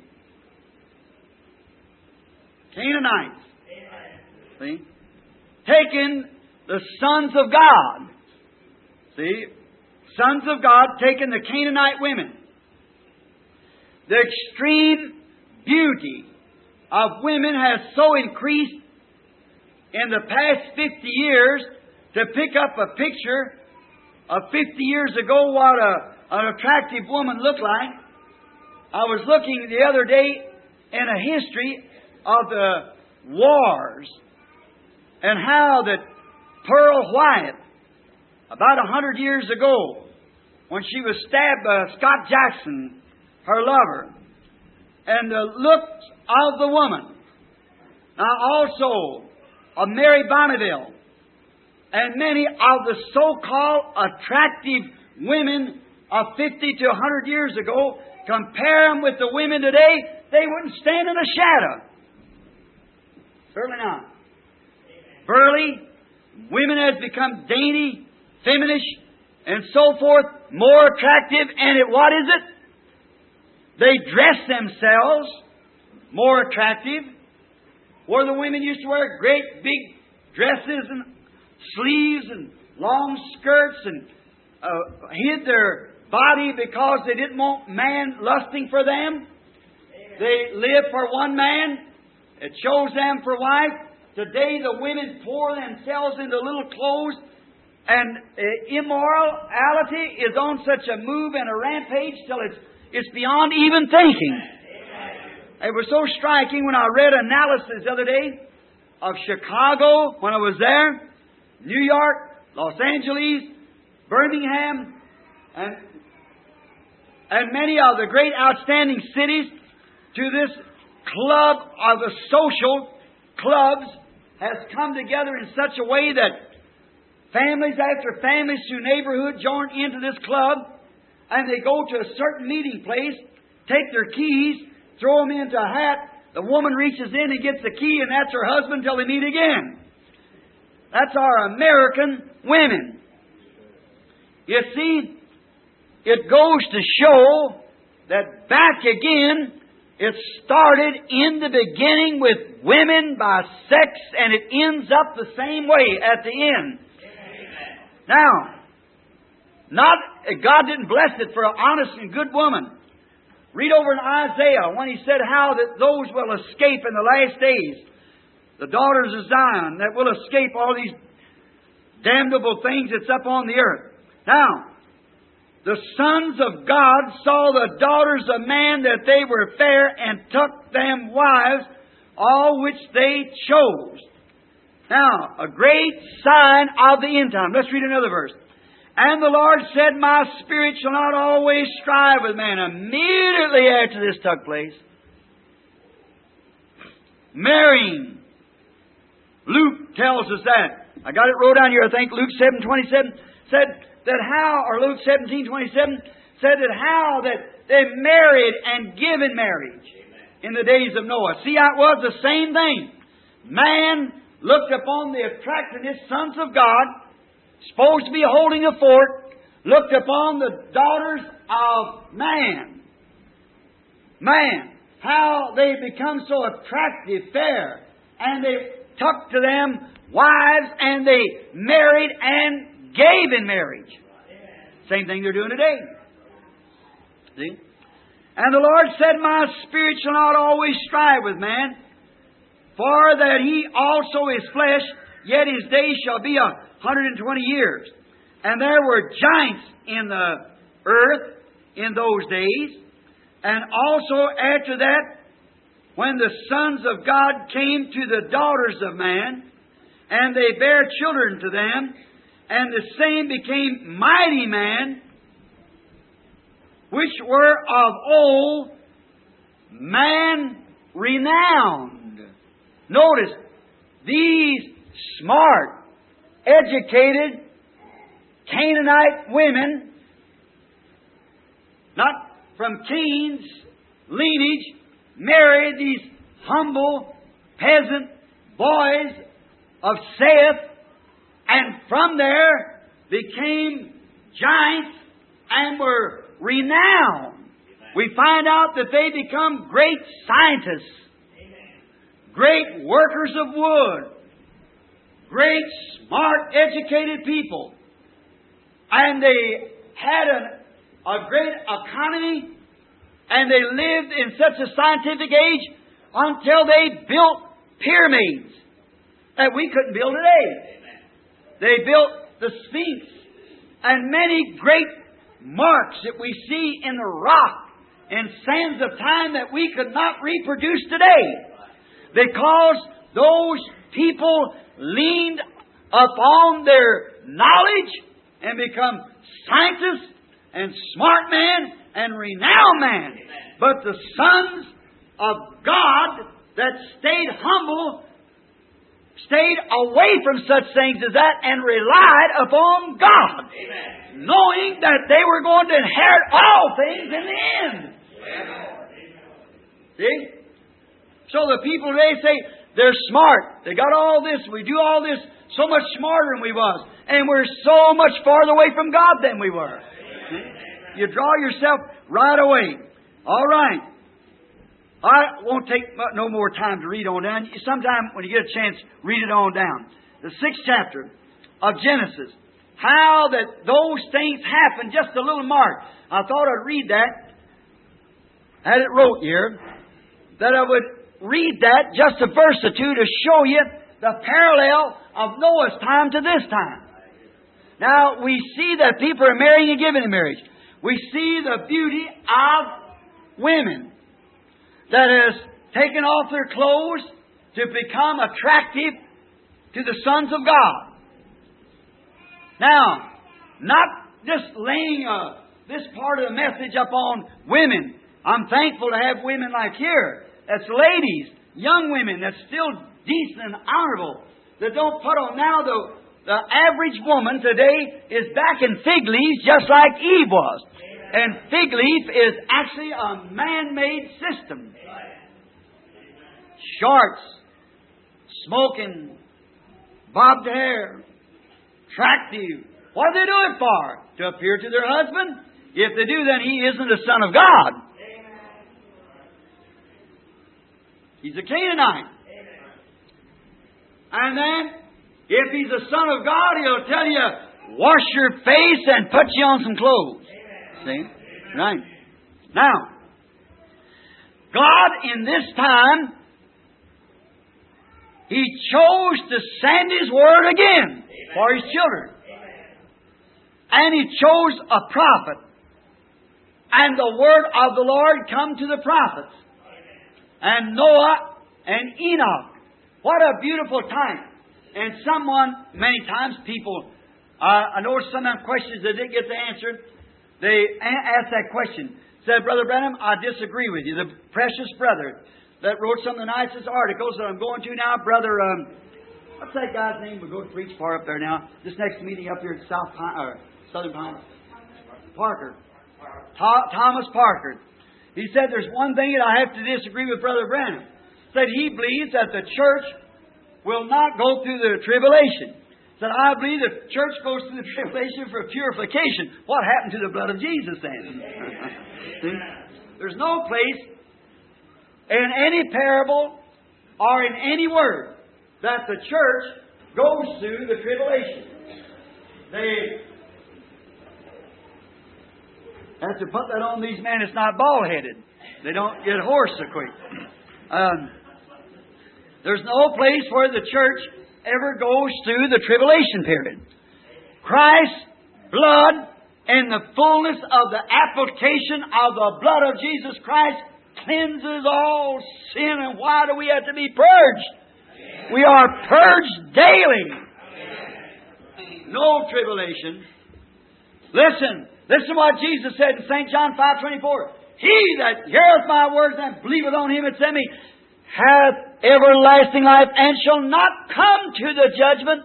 Canaanites. See? Taking the sons of God. See? Sons of God taking the Canaanite women. The extreme beauty of women has so increased in the past fifty years, to pick up a picture of fifty years ago what a, an attractive woman looked like, I was looking the other day in a history of the wars and how that Pearl White, about a hundred years ago, when she was stabbed by Scott Jackson, her lover, and the looks of the woman, now also of Mary Bonneville, and many of the so-called attractive women of fifty to a hundred years ago, compare them with the women today, they wouldn't stand in a shadow. Certainly not. Burly, women has become dainty, feminish, and so forth, more attractive, and it, what is it? They dress themselves more attractive, where the women used to wear great big dresses and sleeves and long skirts and uh, hid their body because they didn't want man lusting for them. They lived for one man. It chose them for wife. Today the women pour themselves into little clothes, and uh, immorality is on such a move and a rampage till it's it's beyond even thinking. It was so striking when I read analysis the other day of Chicago when I was there, New York, Los Angeles, Birmingham, and and many of the great outstanding cities, to this club of the social clubs has come together in such a way that families after families through neighborhood join into this club, and they go to a certain meeting place, take their keys, throw them into a hat. The woman reaches in and gets the key, and that's her husband till they meet again. That's our American women. You see, it goes to show that back again, it started in the beginning with women by sex, and it ends up the same way at the end. Amen. Now, not God didn't bless it for an honest and good woman. Read over in Isaiah when he said how that those will escape in the last days, the daughters of Zion, that will escape all these damnable things that's up on the earth. Now, the sons of God saw the daughters of man that they were fair, and took them wives, all which they chose. Now, a great sign of the end time. Let's read another verse. And the Lord said, My spirit shall not always strive with man. Immediately after this took place, marrying. Luke tells us that. I got it wrote down here, I think, Luke seven twenty-seven, said that how, or Luke seventeen twenty-seven, said that how that they married and given marriage in the days of Noah. See how it was the same thing. Man looked upon the attractiveness, sons of God, supposed to be holding a fort, looked upon the daughters of man. Man, how they become so attractive, fair, and they took to them wives, and they married and gave in marriage. Same thing they're doing today. See? And the Lord said, My spirit shall not always strive with man, for that he also is flesh, yet his days shall be a hundred and twenty years. And there were giants in the earth in those days. And also after that, when the sons of God came to the daughters of man, and they bare children to them, and the same became mighty men, which were of old, man renowned. Notice, these smart, educated Canaanite women, not from Cain's lineage, married these humble peasant boys of Seth, and from there became giants and were renowned. Amen. We find out that they become great scientists, Amen. Great workers of wood, great, smart, educated people. And they had a, a great economy, and they lived in such a scientific age until they built pyramids that we couldn't build today. Amen. They built the Sphinx and many great marks that we see in the rock in sands of time that we could not reproduce today. Because those people leaned upon their knowledge and become scientists and smart men and renowned men. But the sons of God that stayed humble stayed away from such things as that and relied upon God. Amen. Knowing that they were going to inherit all things in the end. Amen. See? So the people today say they're smart. They got all this. We do all this so much smarter than we was. And we're so much farther away from God than we were. See? You draw yourself right away. All right. I won't take no more time to read on down. Sometime when you get a chance, read it on down. The sixth chapter of Genesis. How that those things happen, just a little mark. I thought I'd read that. Had it wrote here. That I would read that, just a verse or two, to show you the parallel of Noah's time to this time. Now, we see that people are marrying and giving in marriage. We see the beauty of women that has taken off their clothes to become attractive to the sons of God. Now, not just laying uh, this part of the message upon women. I'm thankful to have women like here. That's ladies, young women, that's still decent and honorable. That don't put on. Now, the, the average woman today is back in fig leaves just like Eve was. And fig leaf is actually a man-made system. Shorts, smoking, bobbed hair, attractive. What do they do it for? To appear to their husband? If they do, then he isn't a son of God. He's a Canaanite. And then, if he's a son of God, he'll tell you, wash your face and put you on some clothes. See? Right. Now, God in this time, He chose to send His Word again for His children. And He chose a prophet. And the Word of the Lord come to the prophets. And Noah and Enoch. What a beautiful time. And someone, many times people, uh, I know some of them questions they didn't get the answer. They asked that question. Said, Brother Branham, I disagree with you. The precious brother that wrote some of the nicest articles that I'm going to now, Brother, um, what's that guy's name? We'll go to preach far up there now. This next meeting up here at South Pine, or Southern Pine. Parker. Th- Thomas Parker. He said there's one thing that I have to disagree with Brother Branham. Said he believes that the church will not go through the tribulation. Said, I believe the church goes through the tribulation for purification. What happened to the blood of Jesus then? See? There's no place in any parable or in any word that the church goes through the tribulation. They have to put that on these men that's not bald-headed. They don't get hoarse so quick. Um, there's no place where the church ever goes through the tribulation period. Christ's blood and the fullness of the application of the blood of Jesus Christ cleanses all sin. And why do we have to be purged? We are purged daily. No tribulation. Listen. Listen to what Jesus said in Saint John five twenty-four. He that heareth my words and believeth on Him that sent me hath everlasting life, and shall not come to the judgment,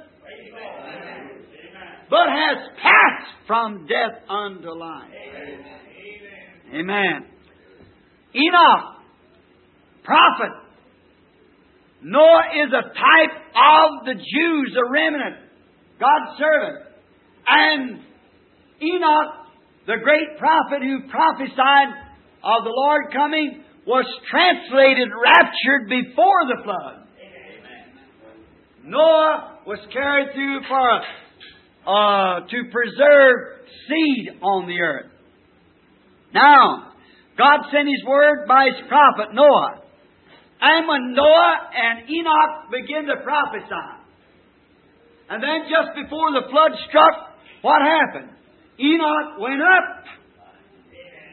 but has passed from death unto life. Amen. Amen. Enoch, prophet. Noah is a type of the Jews, the remnant, God's servant. And Enoch, the great prophet who prophesied of the Lord coming, was translated, raptured before the flood. Amen. Noah was carried through for uh, to preserve seed on the earth. Now, God sent His word by His prophet Noah. And when Noah and Enoch began to prophesy, and then just before the flood struck, what happened? Enoch went up.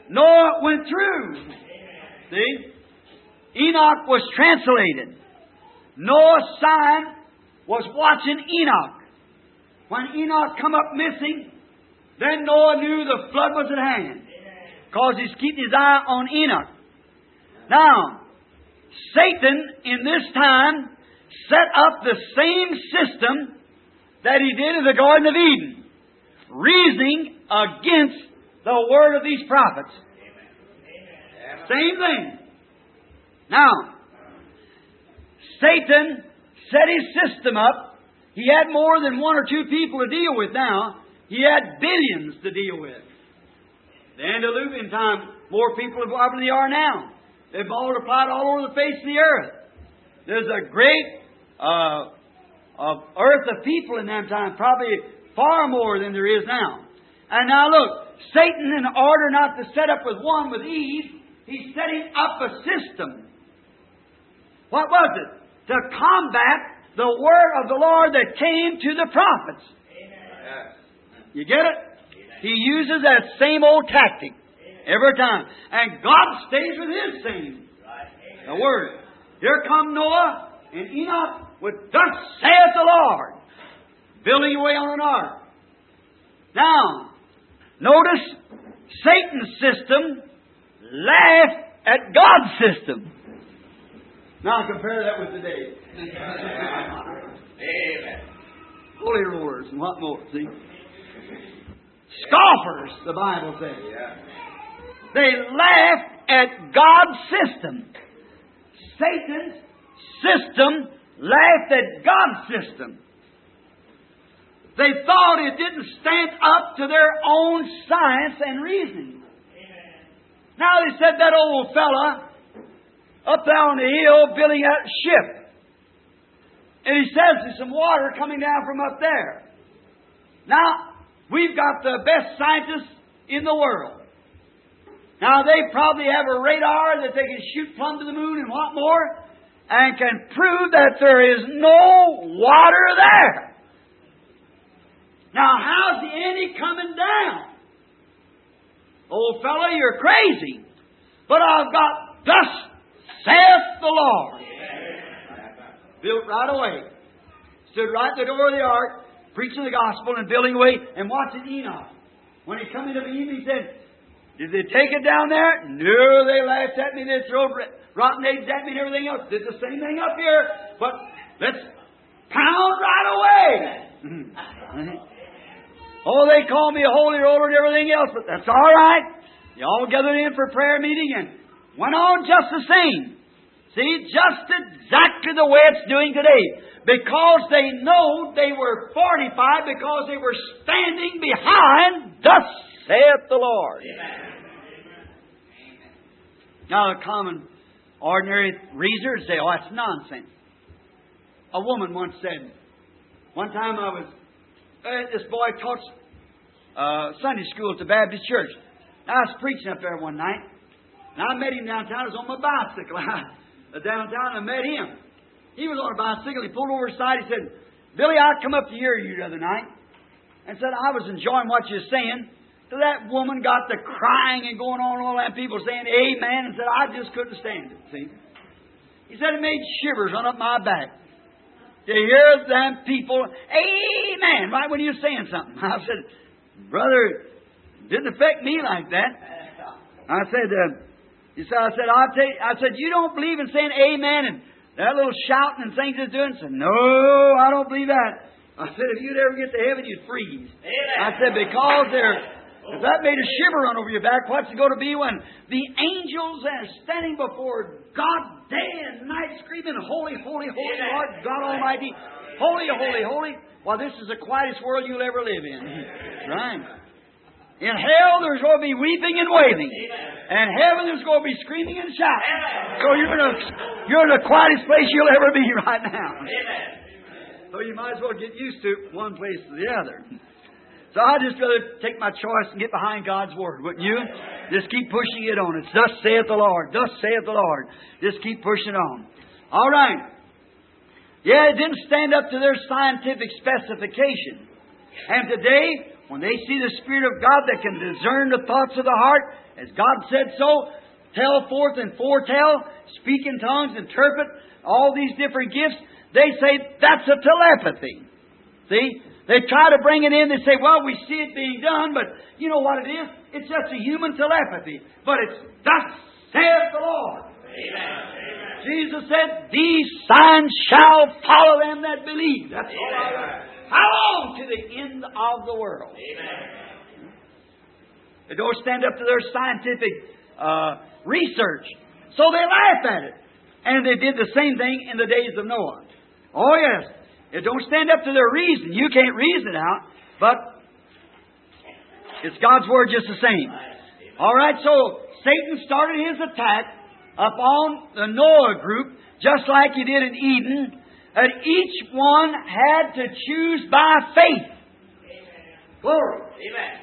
Noah went through. See? Enoch was translated. Noah's sign was watching Enoch. When Enoch come up missing, then Noah knew the flood was at hand. Because he's keeping his eye on Enoch. Now, Satan in this time set up the same system that he did in the Garden of Eden, reasoning against the word of these prophets. Same thing. Now, Satan set his system up. He had more than one or two people to deal with now. He had billions to deal with. The antediluvian time, more people than there are now. They've multiplied all over the face of the earth. There's a great uh, of earth of people in that time, probably far more than there is now. And now look, Satan, in order not to set up with one with Eve, he's setting up a system. What was it? To combat the word of the Lord that came to the prophets. Amen. You get it? Amen. He uses that same old tactic every time. And God stays with His same. Right. The Word. Here come Noah and Enoch with "Thus saith the Lord," building away on an ark. Now, notice Satan's system laughed at God's system. Now compare that with today. Amen. Holy rollers and what more, see? Scoffers, the Bible says. Yeah. They laughed at God's system. Satan's system laughed at God's system. They thought it didn't stand up to their own science and reasoning. Amen. Now they said that old fella up there on the hill building that ship. And he says there's some water coming down from up there. Now, we've got the best scientists in the world. Now, they probably have a radar that they can shoot plumb to the moon and what more, and can prove that there is no water there. Now, how's the Andy coming down? Old fellow, you're crazy. But I've got "Thus saith the Lord." Built right away. Stood right at the door of the ark, preaching the gospel and building away and watching Enoch. When he come into the evening, he said, "Did they take it down there?" "No, they laughed at me. They threw rotten eggs at me and everything else." Did the same thing up here. But let's pound right away. Oh, they call me a holy roller and everything else, but that's all right. You all gathered in for prayer meeting and went on just the same. See, just exactly the way it's doing today. Because they know they were fortified, because they were standing behind "Thus saith the Lord." Amen. Now, a common, ordinary reader would say, "Oh, that's nonsense." A woman once said, one time I was, uh, this boy taught uh, Sunday school at the Baptist church. I was preaching up there one night, and I met him downtown. I was on my bicycle. Downtown, I met him. He was on a bicycle. He pulled over his side. He said, "Billy, I come up to hear you the other night and said I was enjoying what you were saying. So that woman got the crying and going on, and all that people saying amen, and said I just couldn't stand it." See? He said it made shivers run up my back to hear them people amen right when you were saying something. I said, "Brother, it didn't affect me like that." I said, uh, He said, I said, I'll tell you, I said, "You don't believe in saying amen and that little shouting and things it's doing?" He said, "No, I don't believe that." I said, "If you'd ever get to heaven, you'd freeze." Amen. I said, "Because there, if that made a shiver run over your back, what's it going to be when the angels are standing before God day and night screaming, 'Holy, holy, holy, Amen. Lord God Almighty, holy, holy, holy.' Well, this is the quietest world you'll ever live in." Right. In hell, there's going to be weeping and wailing. Amen. And heaven, there's going to be screaming and shouting. Amen. So you're in, a, you're in the quietest place you'll ever be right now. Amen. So you might as well get used to one place to the other. So I'd just rather take my choice and get behind God's Word, wouldn't you? Just keep pushing it on. It's "Thus saith the Lord. Thus saith the Lord." Just keep pushing on. All right. Yeah, it didn't stand up to their scientific specification. And today, when they see the Spirit of God that can discern the thoughts of the heart, as God said so, tell forth and foretell, speak in tongues, interpret, all these different gifts, they say that's a telepathy. See? They try to bring it in. They say, well, we see it being done, but you know what it is? It's just a human telepathy. But it's, thus saith the Lord. Amen. Jesus said, these signs shall follow them that believe. That's all I want. How long? To the end of the world. Amen. They don't stand up to their scientific uh, research. So they laugh at it. And they did the same thing in the days of Noah. Oh, yes. It don't stand up to their reason. You can't reason it out. But it's God's Word just the same. All right, so Satan started his attack upon the Noah group, just like he did in Eden. And each one had to choose by faith. Glory. Amen.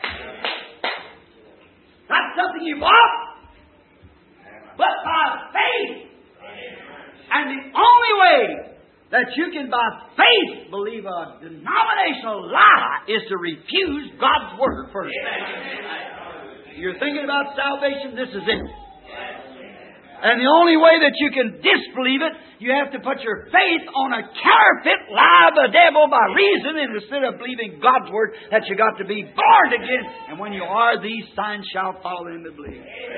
Not something you bought, but by faith. And the only way that you can by faith believe a denominational lie is to refuse God's Word first. You're thinking about salvation, this is it. And the only way that you can disbelieve it, you have to put your faith on a counterfeit lie of the devil by reason, and instead of believing God's Word, that you got to be born again. And when you are, these signs shall follow them that believe.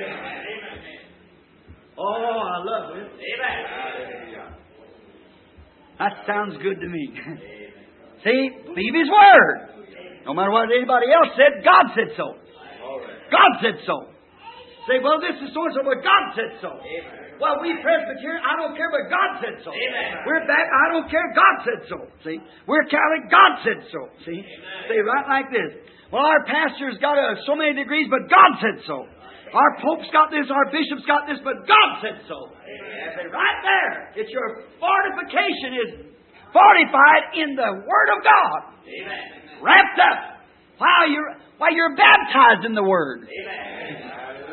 Oh, I love it. Amen. That sounds good to me. See, believe His Word. No matter what anybody else said, God said so. God said so. Say, well, this is so-and-so, but God said so. Well, we Presbyterian, I don't care, but God said so. We're back, I don't care, God said so. See, we're Catholic, God said so. See, say right like this. Well, our pastor's got uh, so many degrees, but God said so. Our Pope's got this, our Bishop's got this, but God said so. Say, right there, it's your fortification is fortified in the Word of God. Amen. Wrapped up while you're, while you're baptized in the Word. Amen.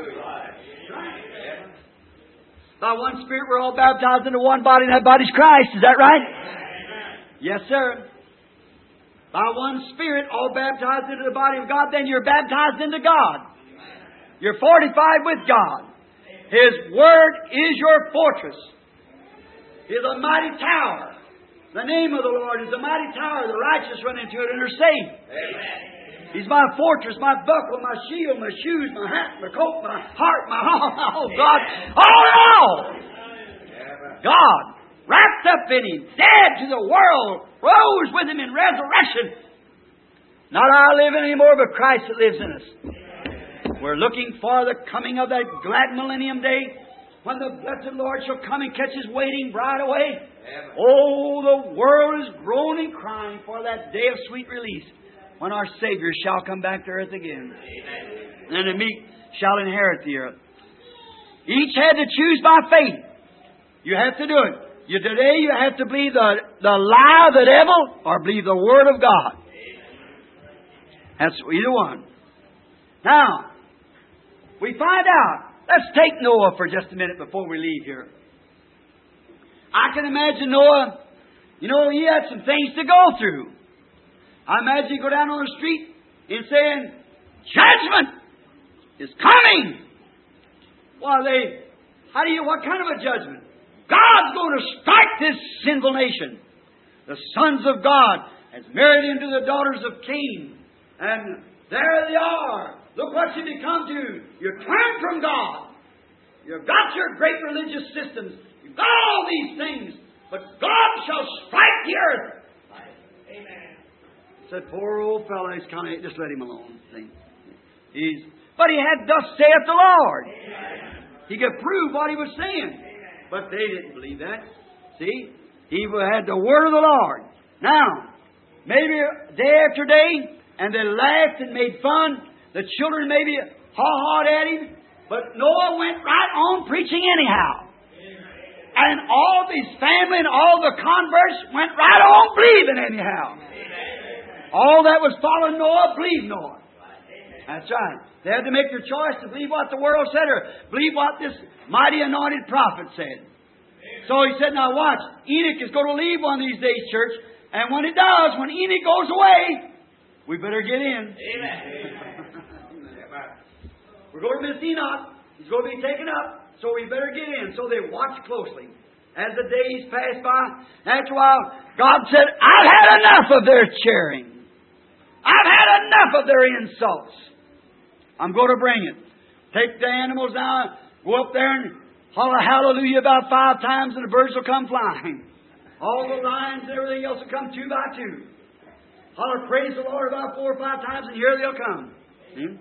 By one Spirit we're all baptized into one body, and that body's Christ. Is that right? Amen. Yes, sir. By one Spirit all baptized into the body of God, then you're baptized into God. You're fortified with God. His Word is your fortress. He is a mighty tower. The name of the Lord is a mighty tower. The righteous run into it and are safe. Amen. He's my fortress, my buckler, my shield, my shoes, my hat, my coat, my heart, my all. Oh, God. All in all. God, wrapped up in Him, dead to the world, rose with Him in resurrection. Not I live anymore, but Christ that lives in us. We're looking for the coming of that glad millennium day when the blessed Lord shall come and catch His waiting bride away. Oh, the world is groaning, crying for that day of sweet release when our Savior shall come back to earth again. And the meek shall inherit the earth. Each had to choose by faith. You have to do it. You, today you have to believe the, the lie of the devil or believe the Word of God. That's either one. Now, we find out. Let's take Noah for just a minute before we leave here. I can imagine Noah, you know, he had some things to go through. I imagine you go down on the street and saying, judgment is coming. Well, they, how do you, what kind of a judgment? God's going to strike this sinful nation. The sons of God has married into the daughters of Cain. And there they are. Look what you become to. You turn from God. You've got your great religious systems. You've got all these things. But God shall strike the earth. Amen. Said, poor old fellow, he's kind of, just let him alone. See? He's, but he had, thus saith the Lord. Amen. He could prove what he was saying. Amen. But they didn't believe that. See? He had the word of the Lord. Now, maybe day after day, and they laughed and made fun. The children maybe haw-hawed at him. But Noah went right on preaching anyhow. Amen. And all his family and all the converts went right on believing anyhow. Amen. All that was following Noah believed Noah. Amen. That's right. They had to make their choice to believe what the world said or believe what this mighty anointed prophet said. Amen. So he said, now watch, Enoch is going to leave one of these days, church. And when it does, when Enoch goes away, we better get in. Amen. We're going to miss Enoch. He's going to be taken up, so we better get in. So they watched closely. As the days passed by, after a while, God said, I've had enough of their cheering. I've had enough of their insults. I'm going to bring it. Take the animals now, go up there and holler hallelujah about five times, and the birds will come flying. All the lions and everything else will come two by two. Holler praise the Lord about four or five times, and here they'll come. See?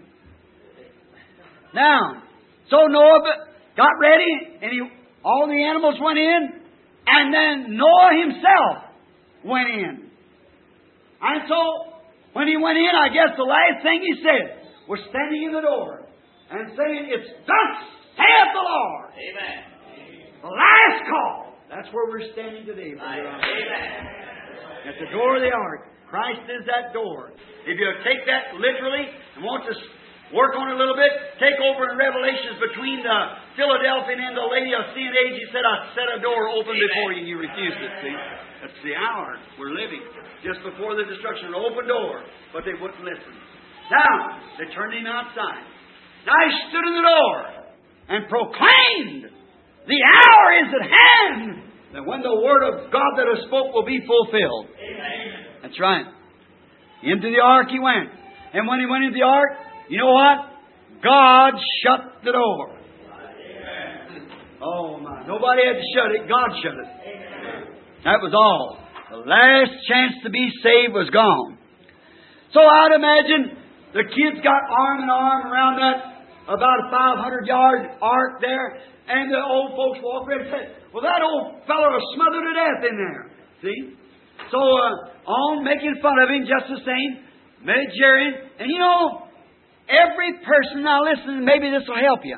Now, so Noah got ready, and he, all the animals went in, and then Noah himself went in. And so, when he went in, I guess the last thing he said was standing in the door and saying, it's thus saith the Lord. Amen. The last call. That's where we're standing today. Amen. At the door of the ark. Christ is that door. If you take that literally and want to work on it a little bit, take over in Revelations between the Philadelphian and the Laodicean age. He said, I set a door open before you, and you refused it. See? That's the hour we're living. Just before the destruction, an open door. But they wouldn't listen. Now, they turned him outside. Now he stood in the door and proclaimed, the hour is at hand, that when the word of God that is spoke will be fulfilled. Amen. That's right. Into the ark he went. And when he went into the ark, you know what? God shut the door. Amen. Oh my. Nobody had to shut it. God shut it. Amen. That was all. The last chance to be saved was gone. So I'd imagine the kids got arm in arm around that about a five hundred yard ark there, and the old folks walked around and said, well, that old fellow was smothered to death in there. See? So uh, on making fun of him just the same, made jeering. And you know, every person, now listen, maybe this will help you.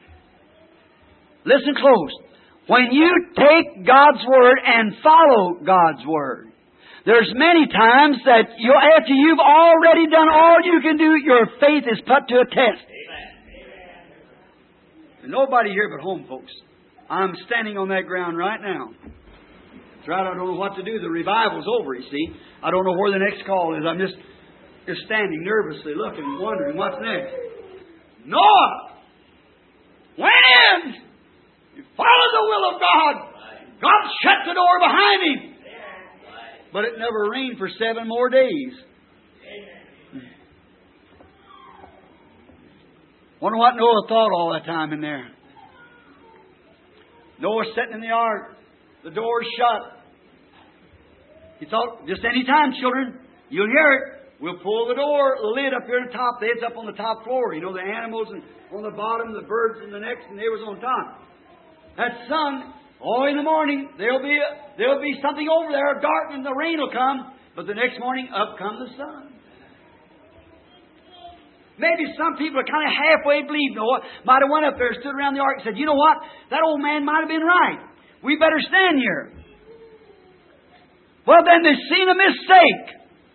Listen close. When you take God's Word and follow God's Word, there's many times that you, after you've already done all you can do, your faith is put to a test. Amen. And nobody here but home folks. I'm standing on that ground right now. That's right, I don't know what to do. The revival's over, you see. I don't know where the next call is. I'm just, just standing nervously looking, wondering what's next. Noah went in. He followed the will of God. God shut the door behind him. But it never rained for seven more days. Wonder what Noah thought all that time in there. Noah sitting in the ark. The door's shut. He thought, just any time, children, you'll hear it. We'll pull the door, the lid up here on the top. The head's up on the top floor. You know, the animals and on the bottom, the birds in the next, and they was on top. That sun, oh, in the morning, there'll be a, there'll be something over there, dark, and the rain will come. But the next morning, up comes the sun. Maybe some people are kind of halfway believe Noah. Might have went up there, stood around the ark, and said, you know what? That old man might have been right. We better stand here. Well, then they've seen a mistake.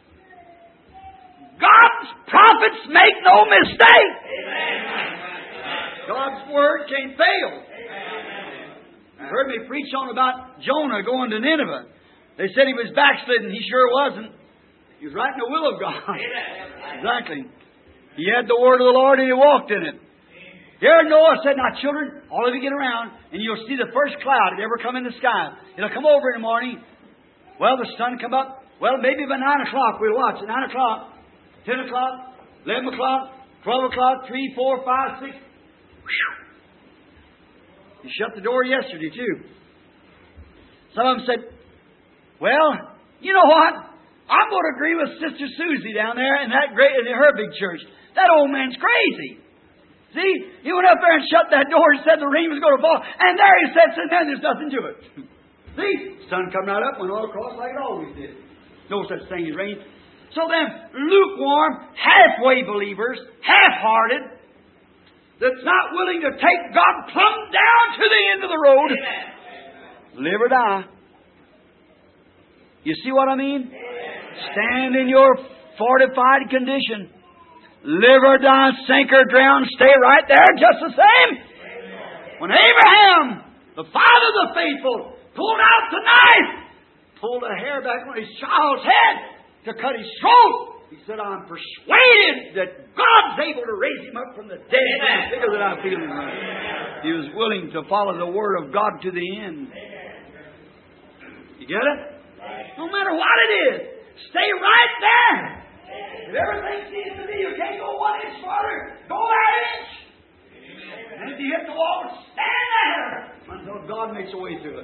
God's prophets make no mistake. Amen. God's Word can't fail. You heard me preach on about Jonah going to Nineveh. They said he was backslidden. He sure wasn't. He was right in the will of God. Exactly. He had the Word of the Lord and he walked in it. Here Noah said, now children, all of you get around and you'll see the first cloud that ever come in the sky. It'll come over in the morning. Well, the sun come up. Well, maybe by nine o'clock we'll watch it. Nine o'clock, ten o'clock, eleven o'clock, twelve o'clock, three, four, five, six. Whew. He shut the door yesterday too. Some of them said, well, you know what? I'm going to agree with Sister Susie down there in that great in her big church. That old man's crazy. See, he went up there and shut that door and said the rain was going to fall. And there he sits, and then there's nothing to it. See, sun come right up, went all across like it always did. No such thing as rain. So then, lukewarm, halfway believers, half-hearted, that's not willing to take God plumb down to the end of the road, live or die. You see what I mean? Stand in your fortified condition. Live or die, sink or drown, stay right there just the same. When Abraham, the father of the faithful, pulled out the knife, pulled a hair back on his child's head to cut his throat, He said, I'm persuaded that God's able to raise him up from the dead. Amen. Figure that I'm feeling right. He was willing to follow the Word of God to the end. You get it? No matter what it is, stay right there. If everything seems to be you can't go one inch farther, go that inch. And if you hit the wall, stand there until God makes a way through it.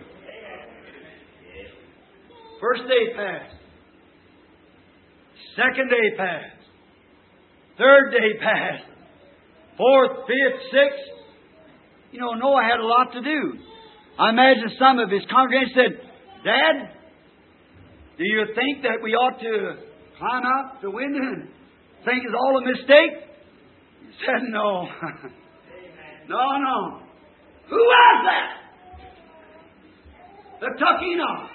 First day passed. Second day passed. Third day passed. Fourth, fifth, sixth. You know, Noah had a lot to do. I imagine some of his congregation said, Dad, do you think that we ought to climb out the window and think it's all a mistake? He said, no. no, no. Who was that that took Enoch?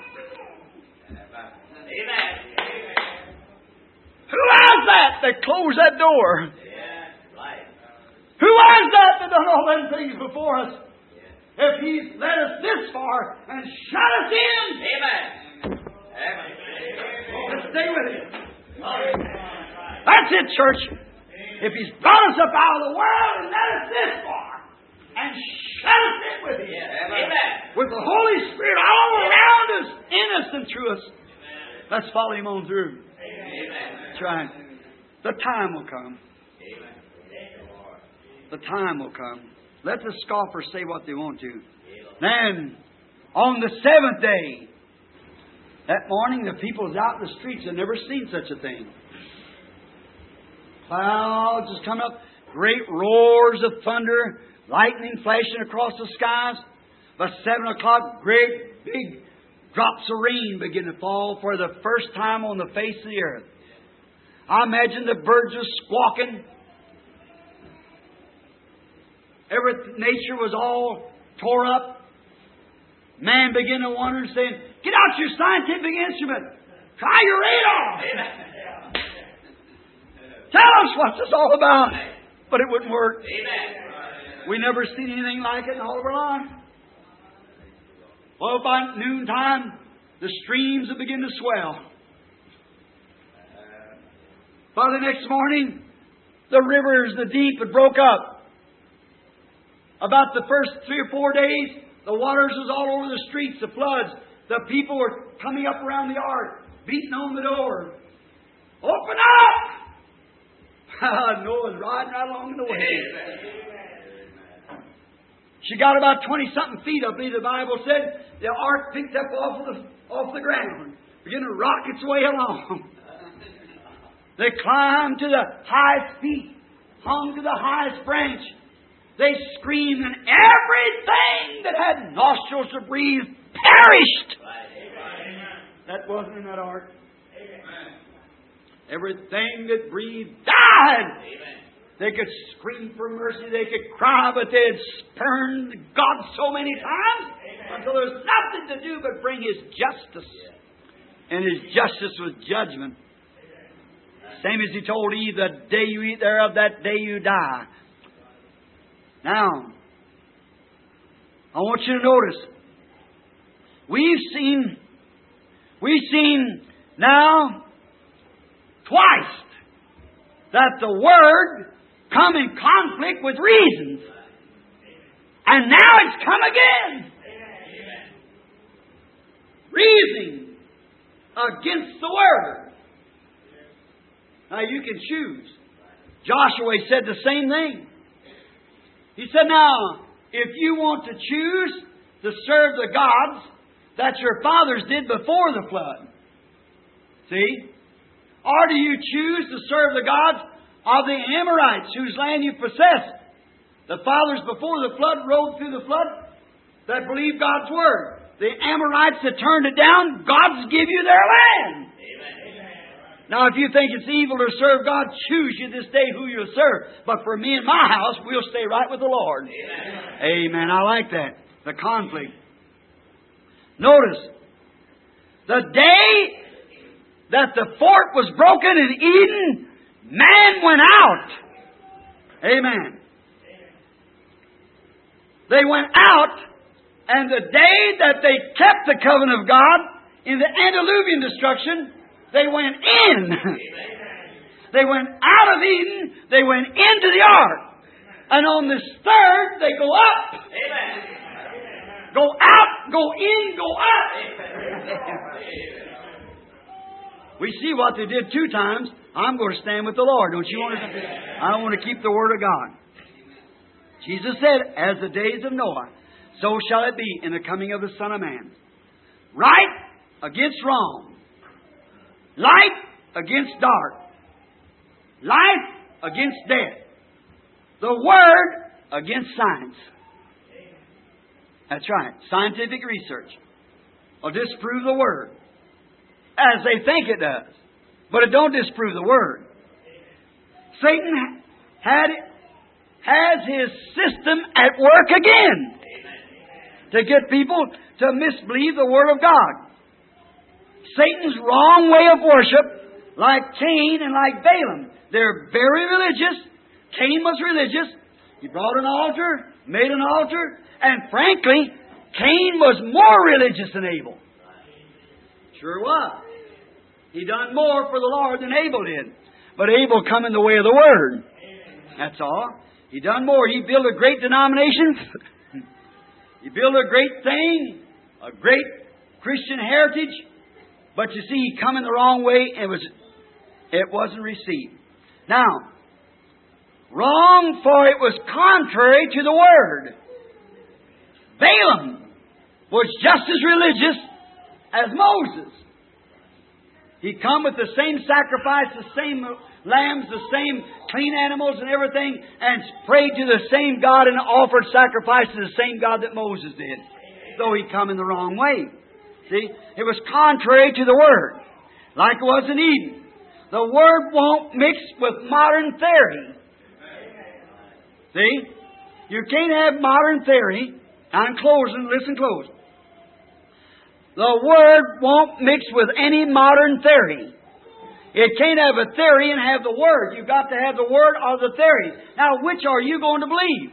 Amen. Who was that that closed that door? Yeah, right. Who was that that done all them things before us? If He's led us this far and shut us in. Amen. Amen. Let's stay with Him. That's it, church. If He's brought us up out of the world and led us this far and shut us in with Him. Amen. With the Holy Spirit all around us, in us and through us. Let's follow Him on through. Amen. That's right. The time will come. Amen. The time will come. Let the scoffers say what they want to. Then, on the seventh day, that morning the people was out in the streets. They'd never seen such a thing. Clouds was coming up, great roars of thunder, lightning flashing across the skies. By seven o'clock, great big drops of rain begin to fall for the first time on the face of the earth. I imagine the birds were squawking. Every nature was all tore up. Man began to wonder and saying, get out your scientific instrument. Try your radar. Tell us what's this all about. But it wouldn't work. We never seen anything like it in all of our life. Well, by noontime, the streams would begin to swell. By the next morning, the rivers, the deep had broke up. About the first three or four days, the waters was all over the streets, the floods. The people were coming up around the ark, beating on the door. Open up! Noah's riding right along the way. She got about twenty-something feet, I believe the Bible said. The ark picked up off of the, off the ground, began to rock its way along. They climbed to the highest peak, hung to the highest branch. They screamed, and everything that had nostrils to breathe perished. That wasn't in that ark. Everything that breathed died. They could scream for mercy, they could cry, but they had spurned God so many times until there was nothing to do but bring His justice. And His justice was judgment. Same as He told Eve, the day you eat thereof, that day you die. Now, I want you to notice, we've seen, we've seen now twice that the Word come in conflict with reasons. And now it's come again. Reasoning against the Word. Now you can choose. Joshua said the same thing. He said, now, if you want to choose to serve the gods that your fathers did before the flood, see? Or do you choose to serve the gods of the Amorites whose land you possessed? The fathers before the flood rode through the flood that believed God's Word. The Amorites that turned it down, God's give you their land. Now, if you think it's evil to serve God, choose you this day who you'll serve. But for me and my house, we'll stay right with the Lord. Amen. Amen. I like that. The conflict. Notice, the day that the fort was broken in Eden, man went out. Amen. They went out, and the day that they kept the covenant of God in the antediluvian destruction, they went in. They went out of Eden. They went into the ark. And on this third, they go up. Amen. Go out, go in, go up. We see what they did two times. I'm going to stand with the Lord. Don't you want to? I want to keep the Word of God. Jesus said, as the days of Noah, so shall it be in the coming of the Son of Man. Right against wrong. Light against dark. Life against death. The Word against science. That's right. Scientific research will disprove the Word as they think it does. But it don't disprove the Word. Satan had has his system at work again to get people to misbelieve the Word of God. Satan's wrong way of worship, like Cain and like Balaam, they're very religious. Cain was religious. He brought an altar, made an altar, and frankly, Cain was more religious than Abel. Sure was. He done more for the Lord than Abel did. But Abel come in the way of the Word. That's all. He done more. He built a great denomination. He built a great thing, a great Christian heritage. But you see, he come in the wrong way, and it was it wasn't received. Now, wrong, for it was contrary to the Word. Balaam was just as religious as Moses. He come with the same sacrifice, the same lambs, the same clean animals and everything, and prayed to the same God and offered sacrifice to the same God that Moses did. Though he come in the wrong way. See, it was contrary to the Word, like it was in Eden. The Word won't mix with modern theory. See, you can't have modern theory. I'm closing. Listen close. The Word won't mix with any modern theory. It can't have a theory and have the Word. You've got to have the Word or the theory. Now, which are you going to believe?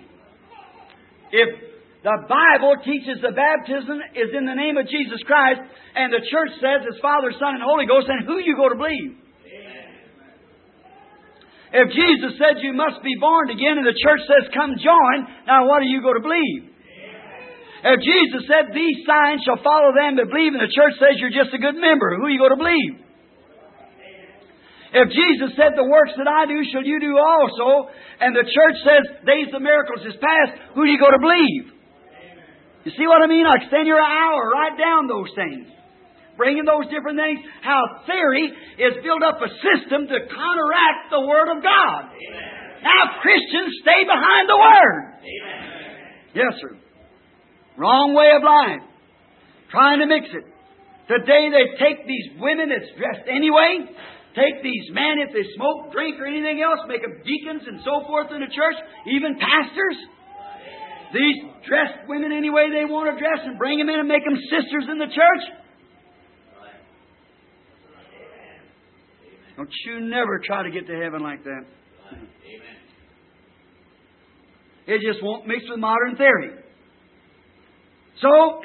If the Bible teaches the baptism is in the name of Jesus Christ, and the church says it's Father, Son, and Holy Ghost, then who are you going to believe? Amen. If Jesus said you must be born again, and the church says come join, now what are you going to believe? If Jesus said, these signs shall follow them that believe, and the church says you're just a good member, who are you going to believe? If Jesus said, the works that I do shall you do also, and the church says, days of miracles is past, who are you going to believe? You see what I mean? I extend your hour, write down those things. Bringing those different things, how theory is built up a system to counteract the Word of God. Amen. Now Christians stay behind the Word. Amen. Yes, sir. Wrong way of life. Trying to mix it. Today they take these women that's dressed anyway, take these men if they smoke, drink, or anything else, make them deacons and so forth in the church, even pastors. These dressed women any way they want to dress and bring them in and make them sisters in the church. Don't you never try to get to heaven like that. It just won't mix with modern theory. So,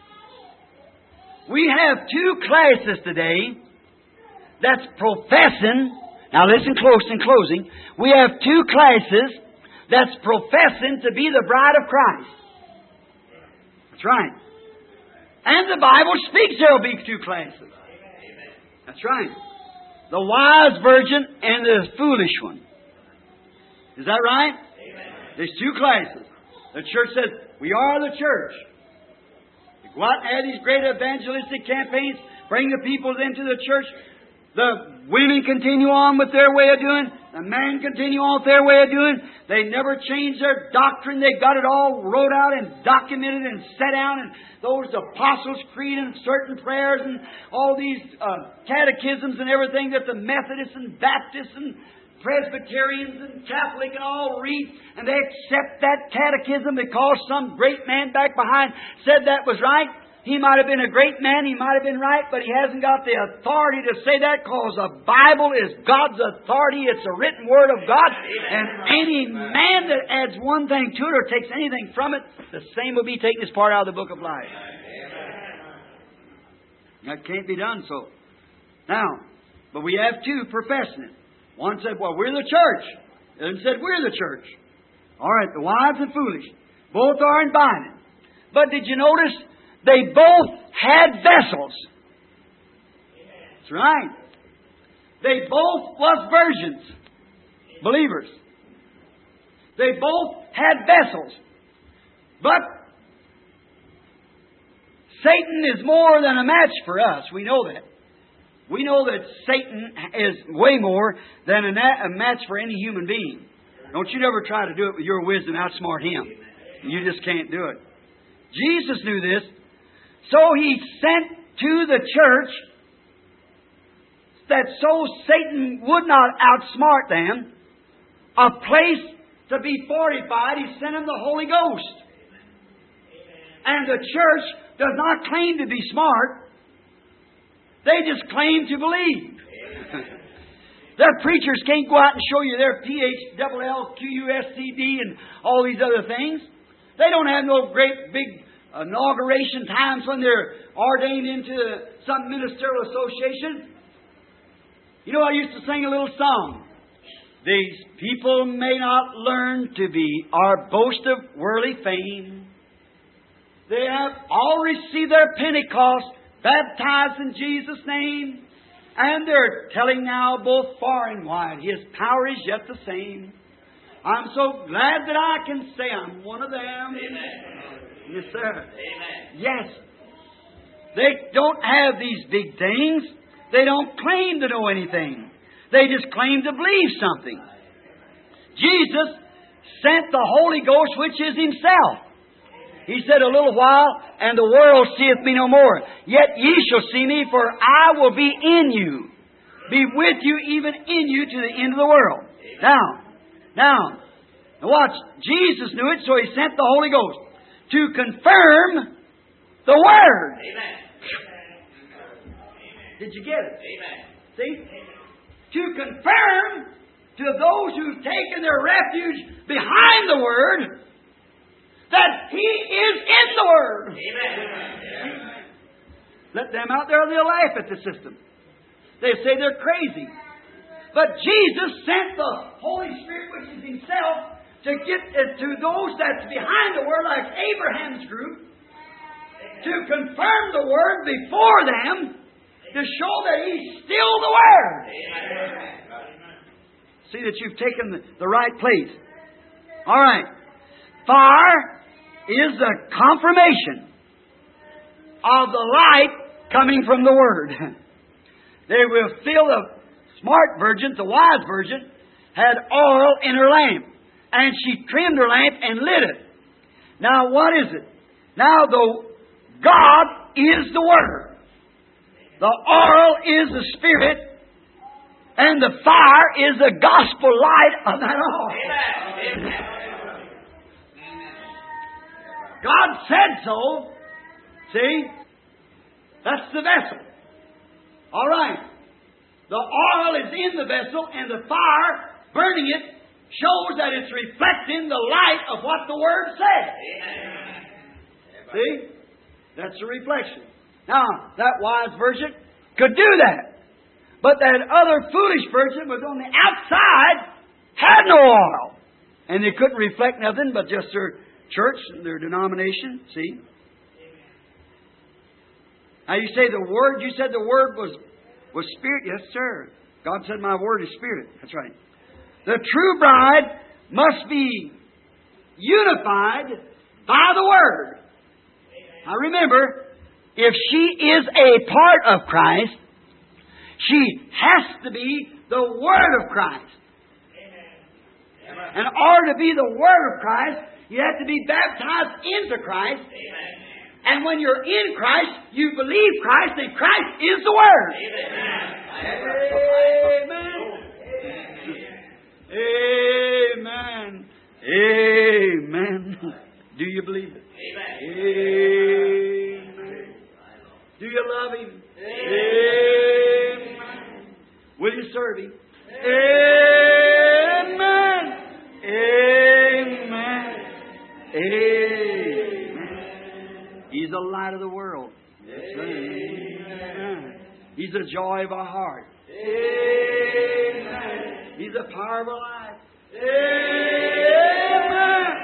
we have two classes today that's professing. Now listen close in closing. We have two classes that's professing to be the bride of Christ. That's right. And the Bible speaks there will be two classes. That's right. The wise virgin and the foolish one. Is that right? There's two classes. The church says, we are the church. Go out and have these great evangelistic campaigns, bring the people into the church. The women continue on with their way of doing. The men continue on with their way of doing. They never change their doctrine. They got it all wrote out and documented and set down. And those Apostles' Creed and certain prayers and all these uh, catechisms and everything that the Methodists and Baptists and Presbyterians and Catholic and all read, and they accept that catechism because some great man back behind said that was right. He might have been a great man, he might have been right, but he hasn't got the authority to say that because the Bible is God's authority. It's a written Word of God. And any man that adds one thing to it or takes anything from it, the same will be taking his part out of the book of life. That can't be done so. Now, but we have two professing it. One said, well, we're the church. The other said, we're the church. All right, the wise and foolish. Both are invited. But did you notice they both had vessels? That's right. They both was virgins. Believers. They both had vessels. But Satan is more than a match for us. We know that. We know that Satan is way more than a, na- a match for any human being. Don't you never try to do it with your wisdom, outsmart him. You just can't do it. Jesus knew this. So He sent to the church that so Satan would not outsmart them, a place to be fortified. He sent them the Holy Ghost. And the church does not claim to be smart. They just claim to believe. Their preachers can't go out and show you their P H L L Q U S C D and all these other things. They don't have no great big inauguration times when they're ordained into some ministerial association. You know, I used to sing a little song. These people may not learn to be or boast of worldly fame. They have all received their Pentecost, baptized in Jesus' name, and they're telling now both far and wide, His power is yet the same. I'm so glad that I can say I'm one of them. Amen. Yes, sir. Amen. Yes. They don't have these big things. They don't claim to know anything. They just claim to believe something. Jesus sent the Holy Ghost, which is Himself. He said, a little while, and the world seeth me no more. Yet ye shall see me, for I will be in you. Be with you, even in you, to the end of the world. Now, now, now watch. Jesus knew it, so He sent the Holy Ghost to confirm the Word. Amen. Did you get it? Amen. See? To confirm to those who've taken their refuge behind the Word that He is in the Word. Amen. Let them out there, they'll laugh at the system. They say they're crazy. But Jesus sent the Holy Spirit, which is Himself, to get to those that's behind the Word, like Abraham's group, to confirm the Word before them, to show that He's still the Word. Amen. See that you've taken the, the right place. All right. Fire is the confirmation of the light coming from the Word. They will feel the smart virgin, the wise virgin, had oil in her lamp. And she trimmed her lamp and lit it. Now what is it? Now the God is the Word. The oil is the Spirit. And the fire is the gospel light of that oil. Amen. God said so. See? That's the vessel. All right. The oil is in the vessel, and the fire, burning it, shows that it's reflecting the light of what the Word says. See? That's a reflection. Now, that wise virgin could do that. But that other foolish virgin was on the outside, had no oil. And they couldn't reflect nothing but just their church and their denomination. See? Now you say the Word, you said the Word was, was Spirit. Yes, sir. God said my Word is Spirit. That's right. The true bride must be unified by the Word. Now remember, if she is a part of Christ, she has to be the Word of Christ. In order to be the Word of Christ, you have to be baptized into Christ. And when you're in Christ, you believe Christ, and Christ is the Word. Amen. Amen. Amen. Do you believe it? Amen. Do you love Him? Amen. Will you serve Him? Amen. Amen. Amen. He's the light of the world. Amen. He's the joy of our heart. Amen. He's the power of our life. Amen.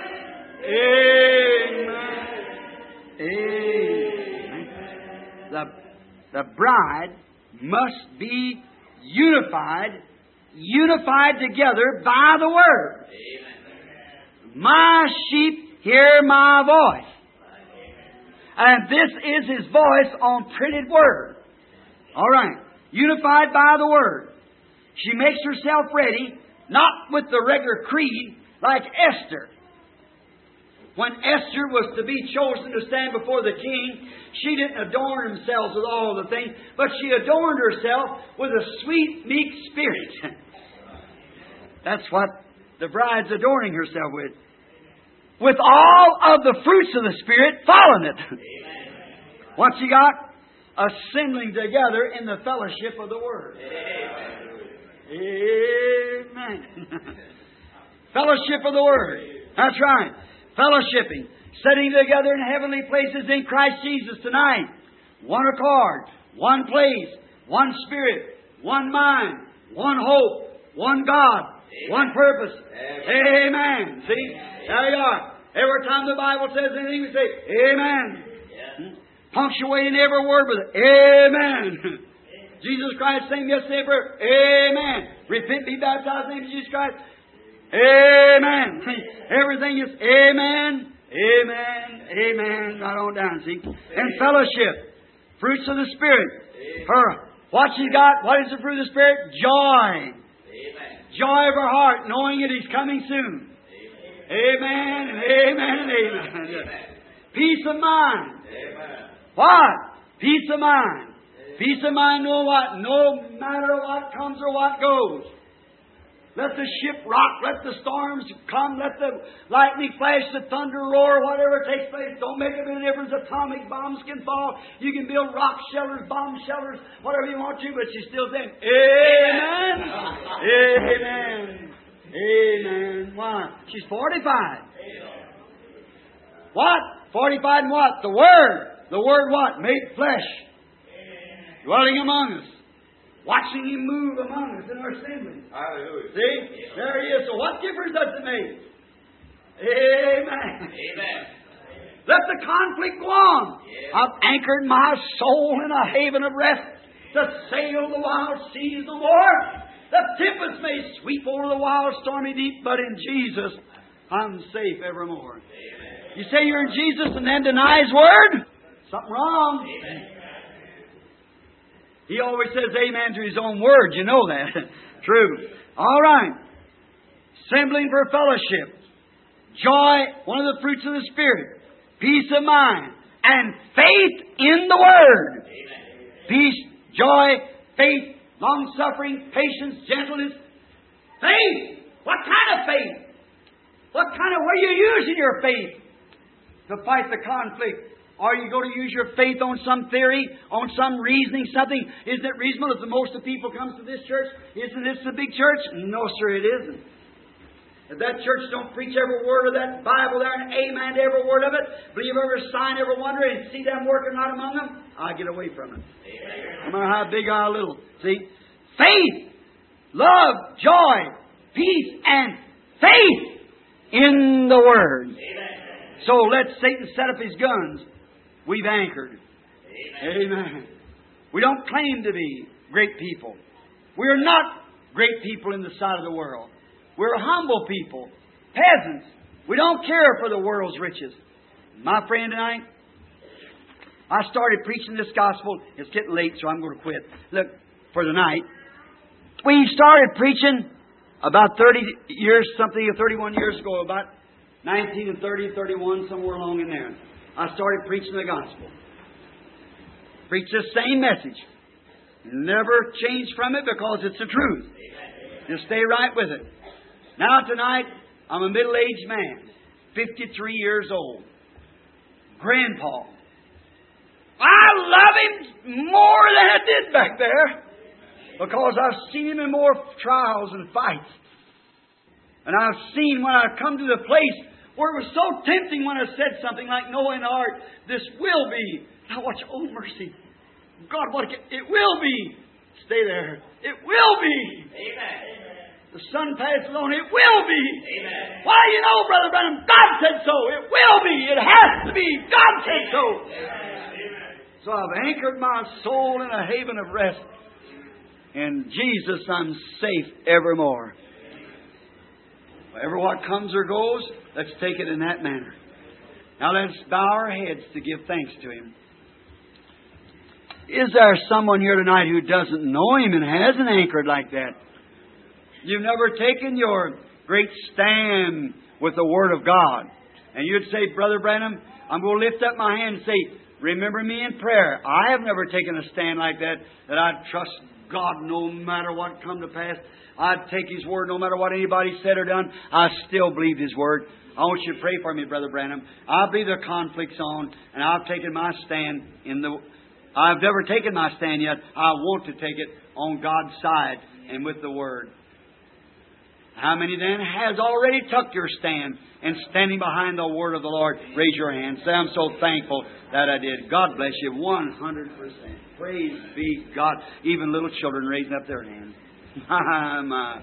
Amen. Amen. The, the bride must be unified, unified together by the Word. Amen. My sheep hear my voice. And this is His voice on printed Word. All right. Unified by the Word. She makes herself ready, not with the regular creed, like Esther. When Esther was to be chosen to stand before the king, she didn't adorn herself with all the things, but she adorned herself with a sweet, meek spirit. That's what the bride's adorning herself with. With all of the fruits of the Spirit following it. What she got? Assembling together in the fellowship of the Word. Amen. Fellowship of the Word. That's right. Fellowshipping. Sitting together in heavenly places in Christ Jesus tonight. One accord. One place. One Spirit. One mind. One hope. One God. One purpose. Amen. See? There you are. Every time the Bible says anything, we say, Amen. Punctuating every word with Amen. Jesus Christ, same yesterday, forever. Amen. Repent, be baptized in the name of Jesus Christ. Amen. Everything is Amen. Amen. Amen. Right on down, see? And fellowship. Fruits of the Spirit. Her. What she's got, what is the fruit of the Spirit? Joy. Joy of her heart, knowing that He's coming soon. Amen. And amen and amen. Amen. Peace of mind. Amen. What? Peace of mind. Amen. Peace of mind, know what? No matter what comes or what goes. Let the ship rock, let the storms come, let the lightning flash, the thunder roar, whatever takes place. Don't make a bit of difference. Atomic bombs can fall. You can build rock shelters, bomb shelters, whatever you want to, but she's still saying, Amen. Amen. Amen. Why? She's fortified. What? Fortified in what? The Word. The Word what? Made flesh. Dwelling among us. Watching Him move among us in our assembly. Hallelujah. See? There He is. So what difference does it make? Amen. Amen. Let the conflict go on. Yeah. I've anchored my soul in a haven of rest to sail the wild seas no more. The tempest may sweep over the wild stormy deep, but in Jesus I'm safe evermore. Amen. You say you're in Jesus and then deny His Word? Something wrong. Amen. He always says amen to His own Word. You know that. True. All right. Assembling for fellowship. Joy, one of the fruits of the Spirit. Peace of mind. And faith in the Word. Amen. Peace, joy, faith, long-suffering, patience, gentleness. Faith! What kind of faith? What kind of, what are you using your faith to fight the conflict? Are you going to use your faith on some theory, on some reasoning, something? Isn't it reasonable if the most of the people comes to this church? Isn't this a big church? No, sir, it isn't. If that church don't preach every word of that Bible there and amen to every word of it, believe every sign, every wonder, and see them working right among them, I'll get away from it. Amen. No matter how big or how little. See? Faith, love, joy, peace, and faith in the Word. Amen. So let Satan set up his guns. We've anchored. Amen. Amen. We don't claim to be great people. We're not great people in the sight of the world. We're humble people, peasants. We don't care for the world's riches. My friend and I, I started preaching this gospel. It's getting late, so I'm going to quit. Look, for tonight, we started preaching about thirty years, something, thirty-one years ago, about nineteen and thirty, thirty-one, somewhere along in there. I started preaching the gospel. Preach the same message. Never change from it because it's the truth. Just stay right with it. Now tonight, I'm a middle-aged man, fifty-three years old. Grandpa. I love Him more than I did back there because I've seen Him in more trials and fights. And I've seen when I come to the place where it was so tempting when I said something like Noah in the ark, this will be. Now watch, oh mercy. God, what it will be. Stay there. It will be. Amen. The Son passes on. It will be. Amen. Why, you know, Brother Branham, God said so. It will be. It has to be. God said so. So I've anchored my soul in a haven of rest. In Jesus, I'm safe evermore. Whatever what comes or goes, let's take it in that manner. Now let's bow our heads to give thanks to Him. Is there someone here tonight who doesn't know Him and hasn't anchored like that? You've never taken your great stand with the Word of God. And you'd say, Brother Branham, I'm going to lift up my hand and say, remember me in prayer. I have never taken a stand like that, that I'd trust God no matter what come to pass. I'd take His Word no matter what anybody said or done. I still believe His Word. I want you to pray for me, Brother Branham. I believe the conflict's on, and I've taken my stand in the... I've never taken my stand yet. I want to take it on God's side and with the Word. How many then has already took your stand and standing behind the Word of the Lord? Raise your hand. Say, I'm so thankful that I did. God bless you. one hundred percent. Praise be God. Even little children raising up their hands. My, my.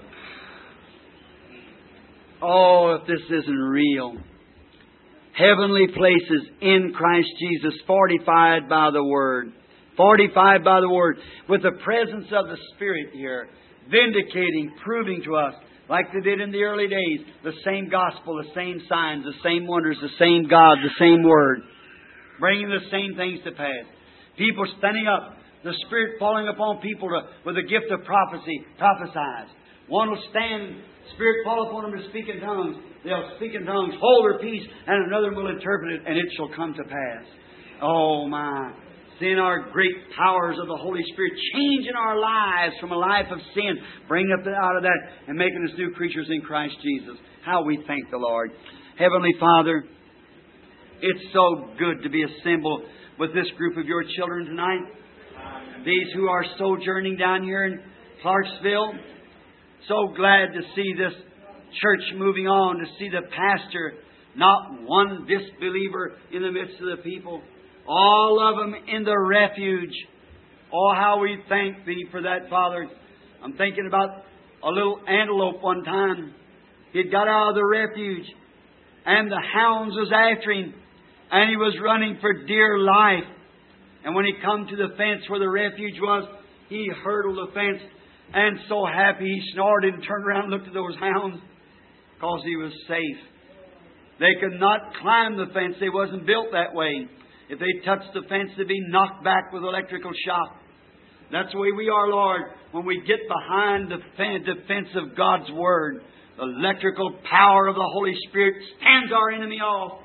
Oh, if this isn't real. Heavenly places in Christ Jesus, fortified by the Word. Fortified by the Word. With the presence of the Spirit here. Vindicating, proving to us, like they did in the early days, the same gospel, the same signs, the same wonders, the same God, the same Word. Bringing the same things to pass. People standing up. The Spirit falling upon people to, with the gift of prophecy, prophesies. One will stand, Spirit fall upon them to speak in tongues. They'll speak in tongues, hold their peace, and another will interpret it, and it shall come to pass. Oh my. Seeing our great powers of the Holy Spirit changing our lives from a life of sin, bringing us out of that and making us new creatures in Christ Jesus. How we thank the Lord. Heavenly Father, it's so good to be assembled with this group of your children tonight. These who are sojourning down here in Clarksville. So glad to see this church moving on, to see the pastor, not one disbeliever in the midst of the people. All of them in the refuge. Oh, how we thank Thee for that, Father. I'm thinking about a little antelope one time. He'd got out of the refuge, and the hounds was after him, and he was running for dear life. And when he come to the fence where the refuge was, he hurdled the fence, and so happy he snorted and turned around and looked at those hounds, because he was safe. They could not climb the fence. They wasn't built that way. If they touched the fence, they'd be knocked back with electrical shock. That's the way we are, Lord. When we get behind the defense of God's Word, the electrical power of the Holy Spirit stands our enemy off.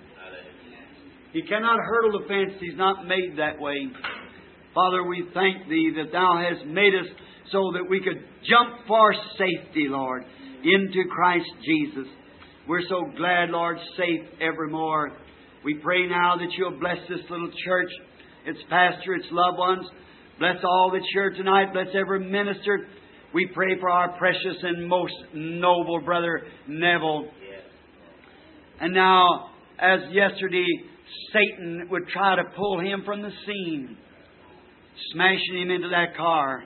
He cannot hurdle the fence. He's not made that way. Father, we thank Thee that Thou hast made us so that we could jump for safety, Lord, into Christ Jesus. We're so glad, Lord, safe evermore. We pray now that You'll bless this little church, its pastor, its loved ones. Bless all that's here tonight. Bless every minister. We pray for our precious and most noble brother Neville. And now, as yesterday, Satan would try to pull him from the scene, smashing him into that car.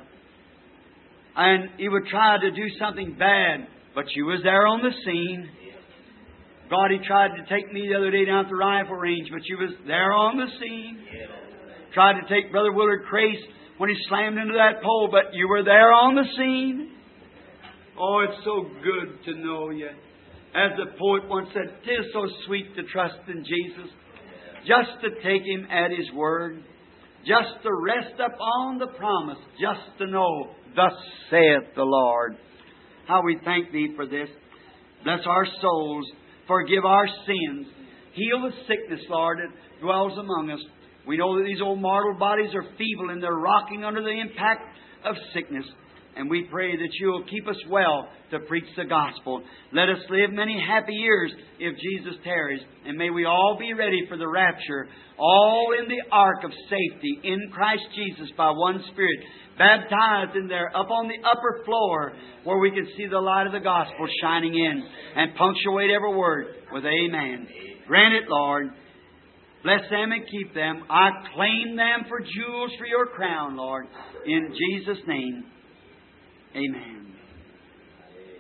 And he would try to do something bad, but You was there on the scene. God, he tried to take me the other day down at the rifle range, but You was there on the scene. Tried to take Brother Willard Crace when he slammed into that pole, but You were there on the scene. Oh, it's so good to know You. As the poet once said, "'Tis so sweet to trust in Jesus, just to take Him at His word, just to rest upon the promise, just to know, thus saith the Lord." How we thank Thee for this. Bless our souls. Forgive our sins. Heal the sickness, Lord, that dwells among us. We know that these old mortal bodies are feeble and they're rocking under the impact of sickness. And we pray that You'll keep us well to preach the gospel. Let us live many happy years if Jesus tarries. And may we all be ready for the rapture, all in the ark of safety in Christ Jesus by one Spirit, baptized in there up on the upper floor where we can see the light of the gospel shining in and punctuate every word with amen. Grant it, Lord. Bless them and keep them. I claim them for jewels for Your crown, Lord. In Jesus' name. Amen.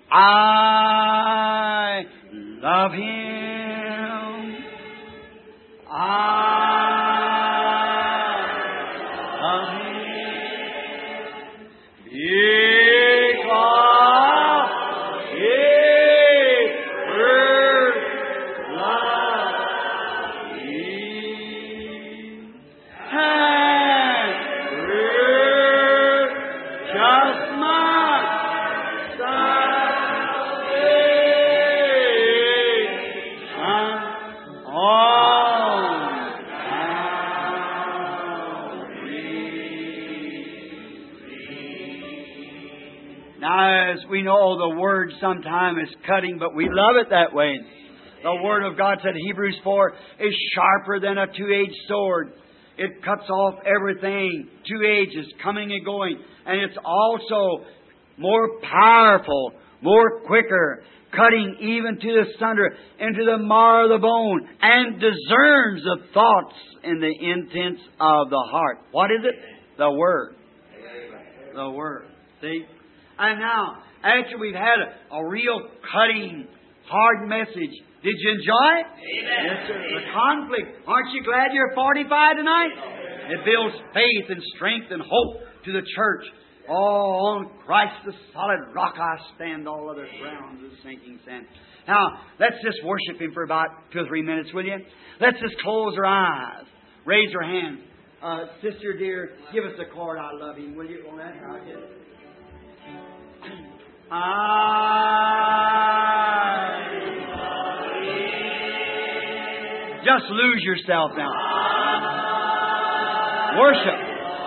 I love Him. I love Him. Because He first loved me. And purchased my salvation on Calvary. Now, as we know, the Word sometimes is cutting, but we love it that way. The Word of God said, Hebrews four, is sharper than a two-edged sword. It cuts off everything, two edges, coming and going. And it's also more powerful, more quicker, cutting even to the sunder, into the marrow of the bone, and discerns the thoughts and the intents of the heart. What is it? The Word. The Word. See? And now, after we've had a, a real cutting, hard message, did you enjoy it? Amen. Yes, sir. The conflict. Aren't you glad you're fortified tonight? It builds faith and strength and hope to the church. Oh, on Christ the solid rock I stand, all other grounds is sinking sand. Now, let's just worship Him for about two or three minutes, will you? Let's just close our eyes. Raise our hands. Uh, sister dear, give us a chord, I love Him, will you? On that? I'll get it. I just lose yourself now. Worship.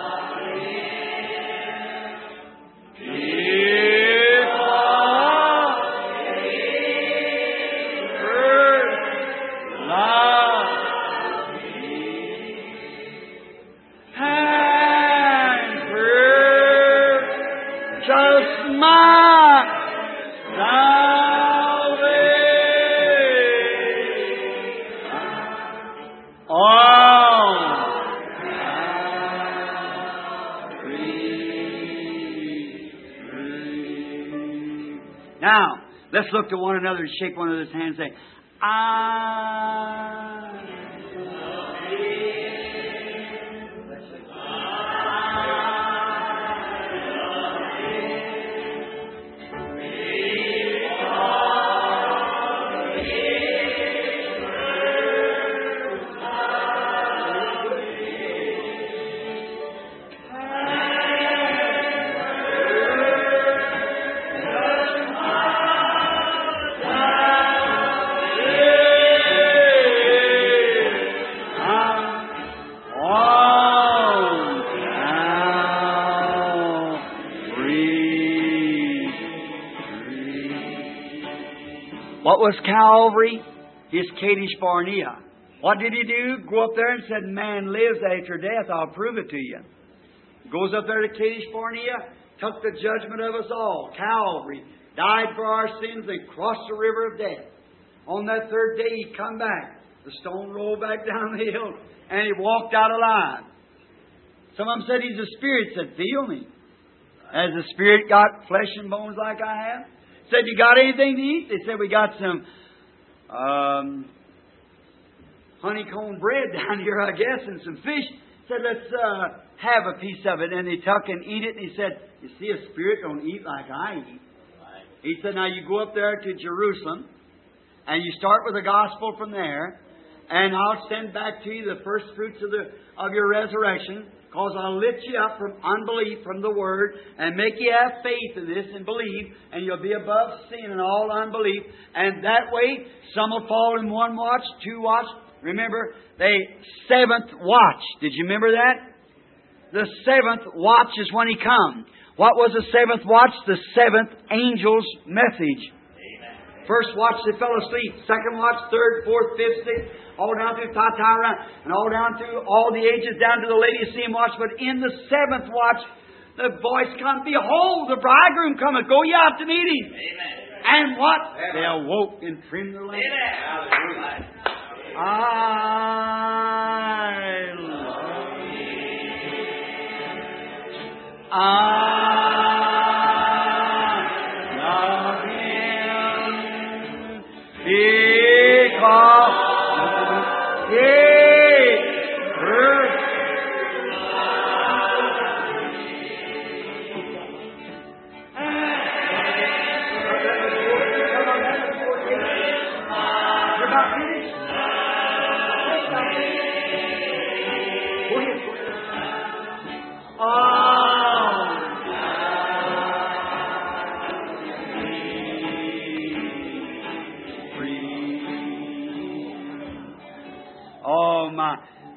Now, let's look to one another and shake one another's hands and say, I love What was Calvary? His Kadesh Barnea. What did He do? Go up there and said, man lives after death. I'll prove it to you. Goes up there to Kadesh Barnea, took the judgment of us all. Calvary. Died for our sins and crossed the river of death. On that third day He come back. The stone rolled back down the hill and He walked out alive. Some of them said He's a spirit. Said, feel me. Has the Spirit got flesh and bones like I have? Said, you got anything to eat? They said, we got some um, honeycomb bread down here, I guess, and some fish. Said, let's uh, have a piece of it. And they took and eat it. And He said, you see, a spirit don't eat like I eat. He said, now you go up there to Jerusalem, and you start with the gospel from there, and I'll send back to you the first fruits of the of your resurrection. Because I'll lift you up from unbelief from the Word and make you have faith in this and believe, and you'll be above sin and all unbelief. And that way, some will fall in one watch, two watch. Remember, the seventh watch. Did you remember that? The seventh watch is when He comes. What was the seventh watch? The seventh angel's message. First watch, they fell asleep. Second watch, third, fourth, fifth, sixth, all down through Thyatira, and all down through all the ages, down to the Laodicean watch. But in the seventh watch, the voice comes, behold, the bridegroom cometh, go ye out to meet Him. Amen. And what? Amen. They awoke and trimmed their lamps. I love you. I love you.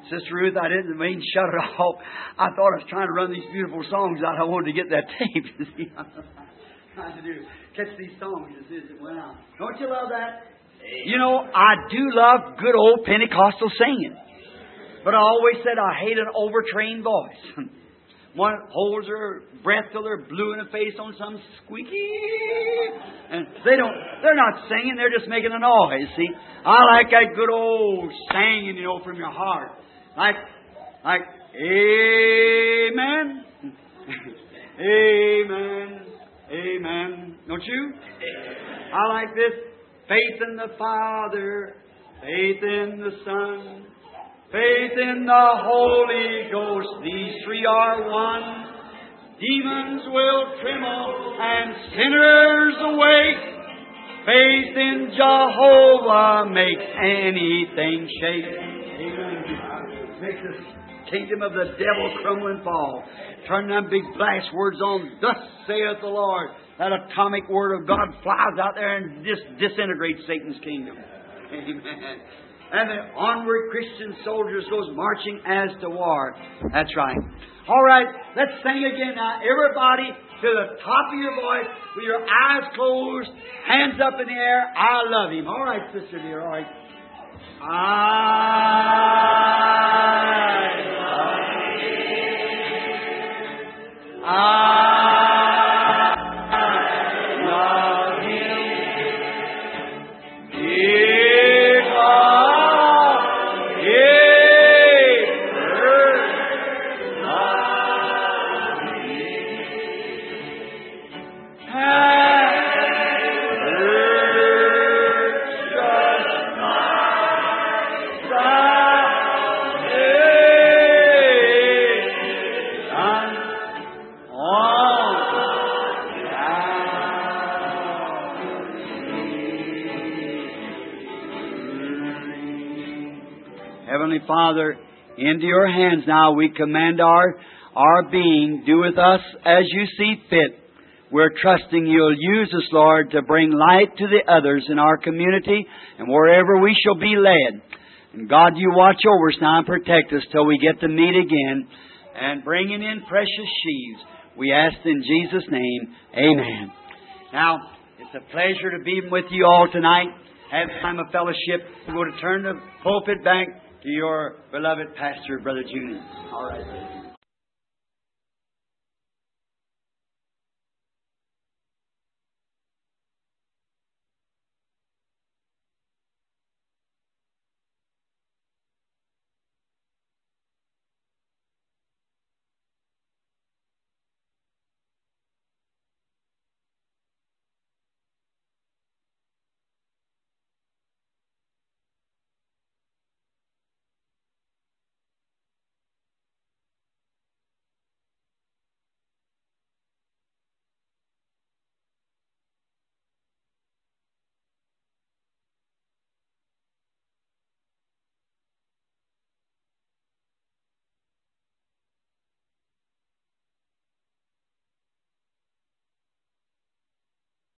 Sister Ruth, I didn't mean to shut it off. I thought I was trying to run these beautiful songs out. I wanted to get that tape. You see, trying to do catch these songs as it went out. Don't you love that? You know, I do love good old Pentecostal singing, but I always said I hate an overtrained voice. One holds her breath till they're blue in the face on some squeaky, and they don't. They're not singing. They're just making a noise. See, I like that good old singing, you know, from your heart. Like, like, amen, amen, amen. Don't you? I like this. Faith in the Father, faith in the Son, faith in the Holy Ghost. These three are one. Demons will tremble and sinners awake. Faith in Jehovah makes anything shake. Amen. Makes the kingdom of the devil crumble and fall. Turn them big blast words on, thus saith the Lord. That atomic word of God flies out there and dis- disintegrates Satan's kingdom. Amen. And the onward Christian soldiers goes marching as to war. That's right. All right, let's sing again now. Everybody to the top of your voice with your eyes closed, hands up in the air. I love Him. All right, sister dear. All right. I love Him. I Father, into your hands now we commend our, our being. Do with us as you see fit. We're trusting you'll use us, Lord, to bring light to the others in our community and wherever we shall be led. And God, you watch over us now and protect us till we get to meet again and bringing in precious sheaves. We ask in Jesus' name, amen. Now, it's a pleasure to be with you all tonight. Have time of fellowship. We're going to turn the pulpit back to your beloved pastor, Brother Junior. All right.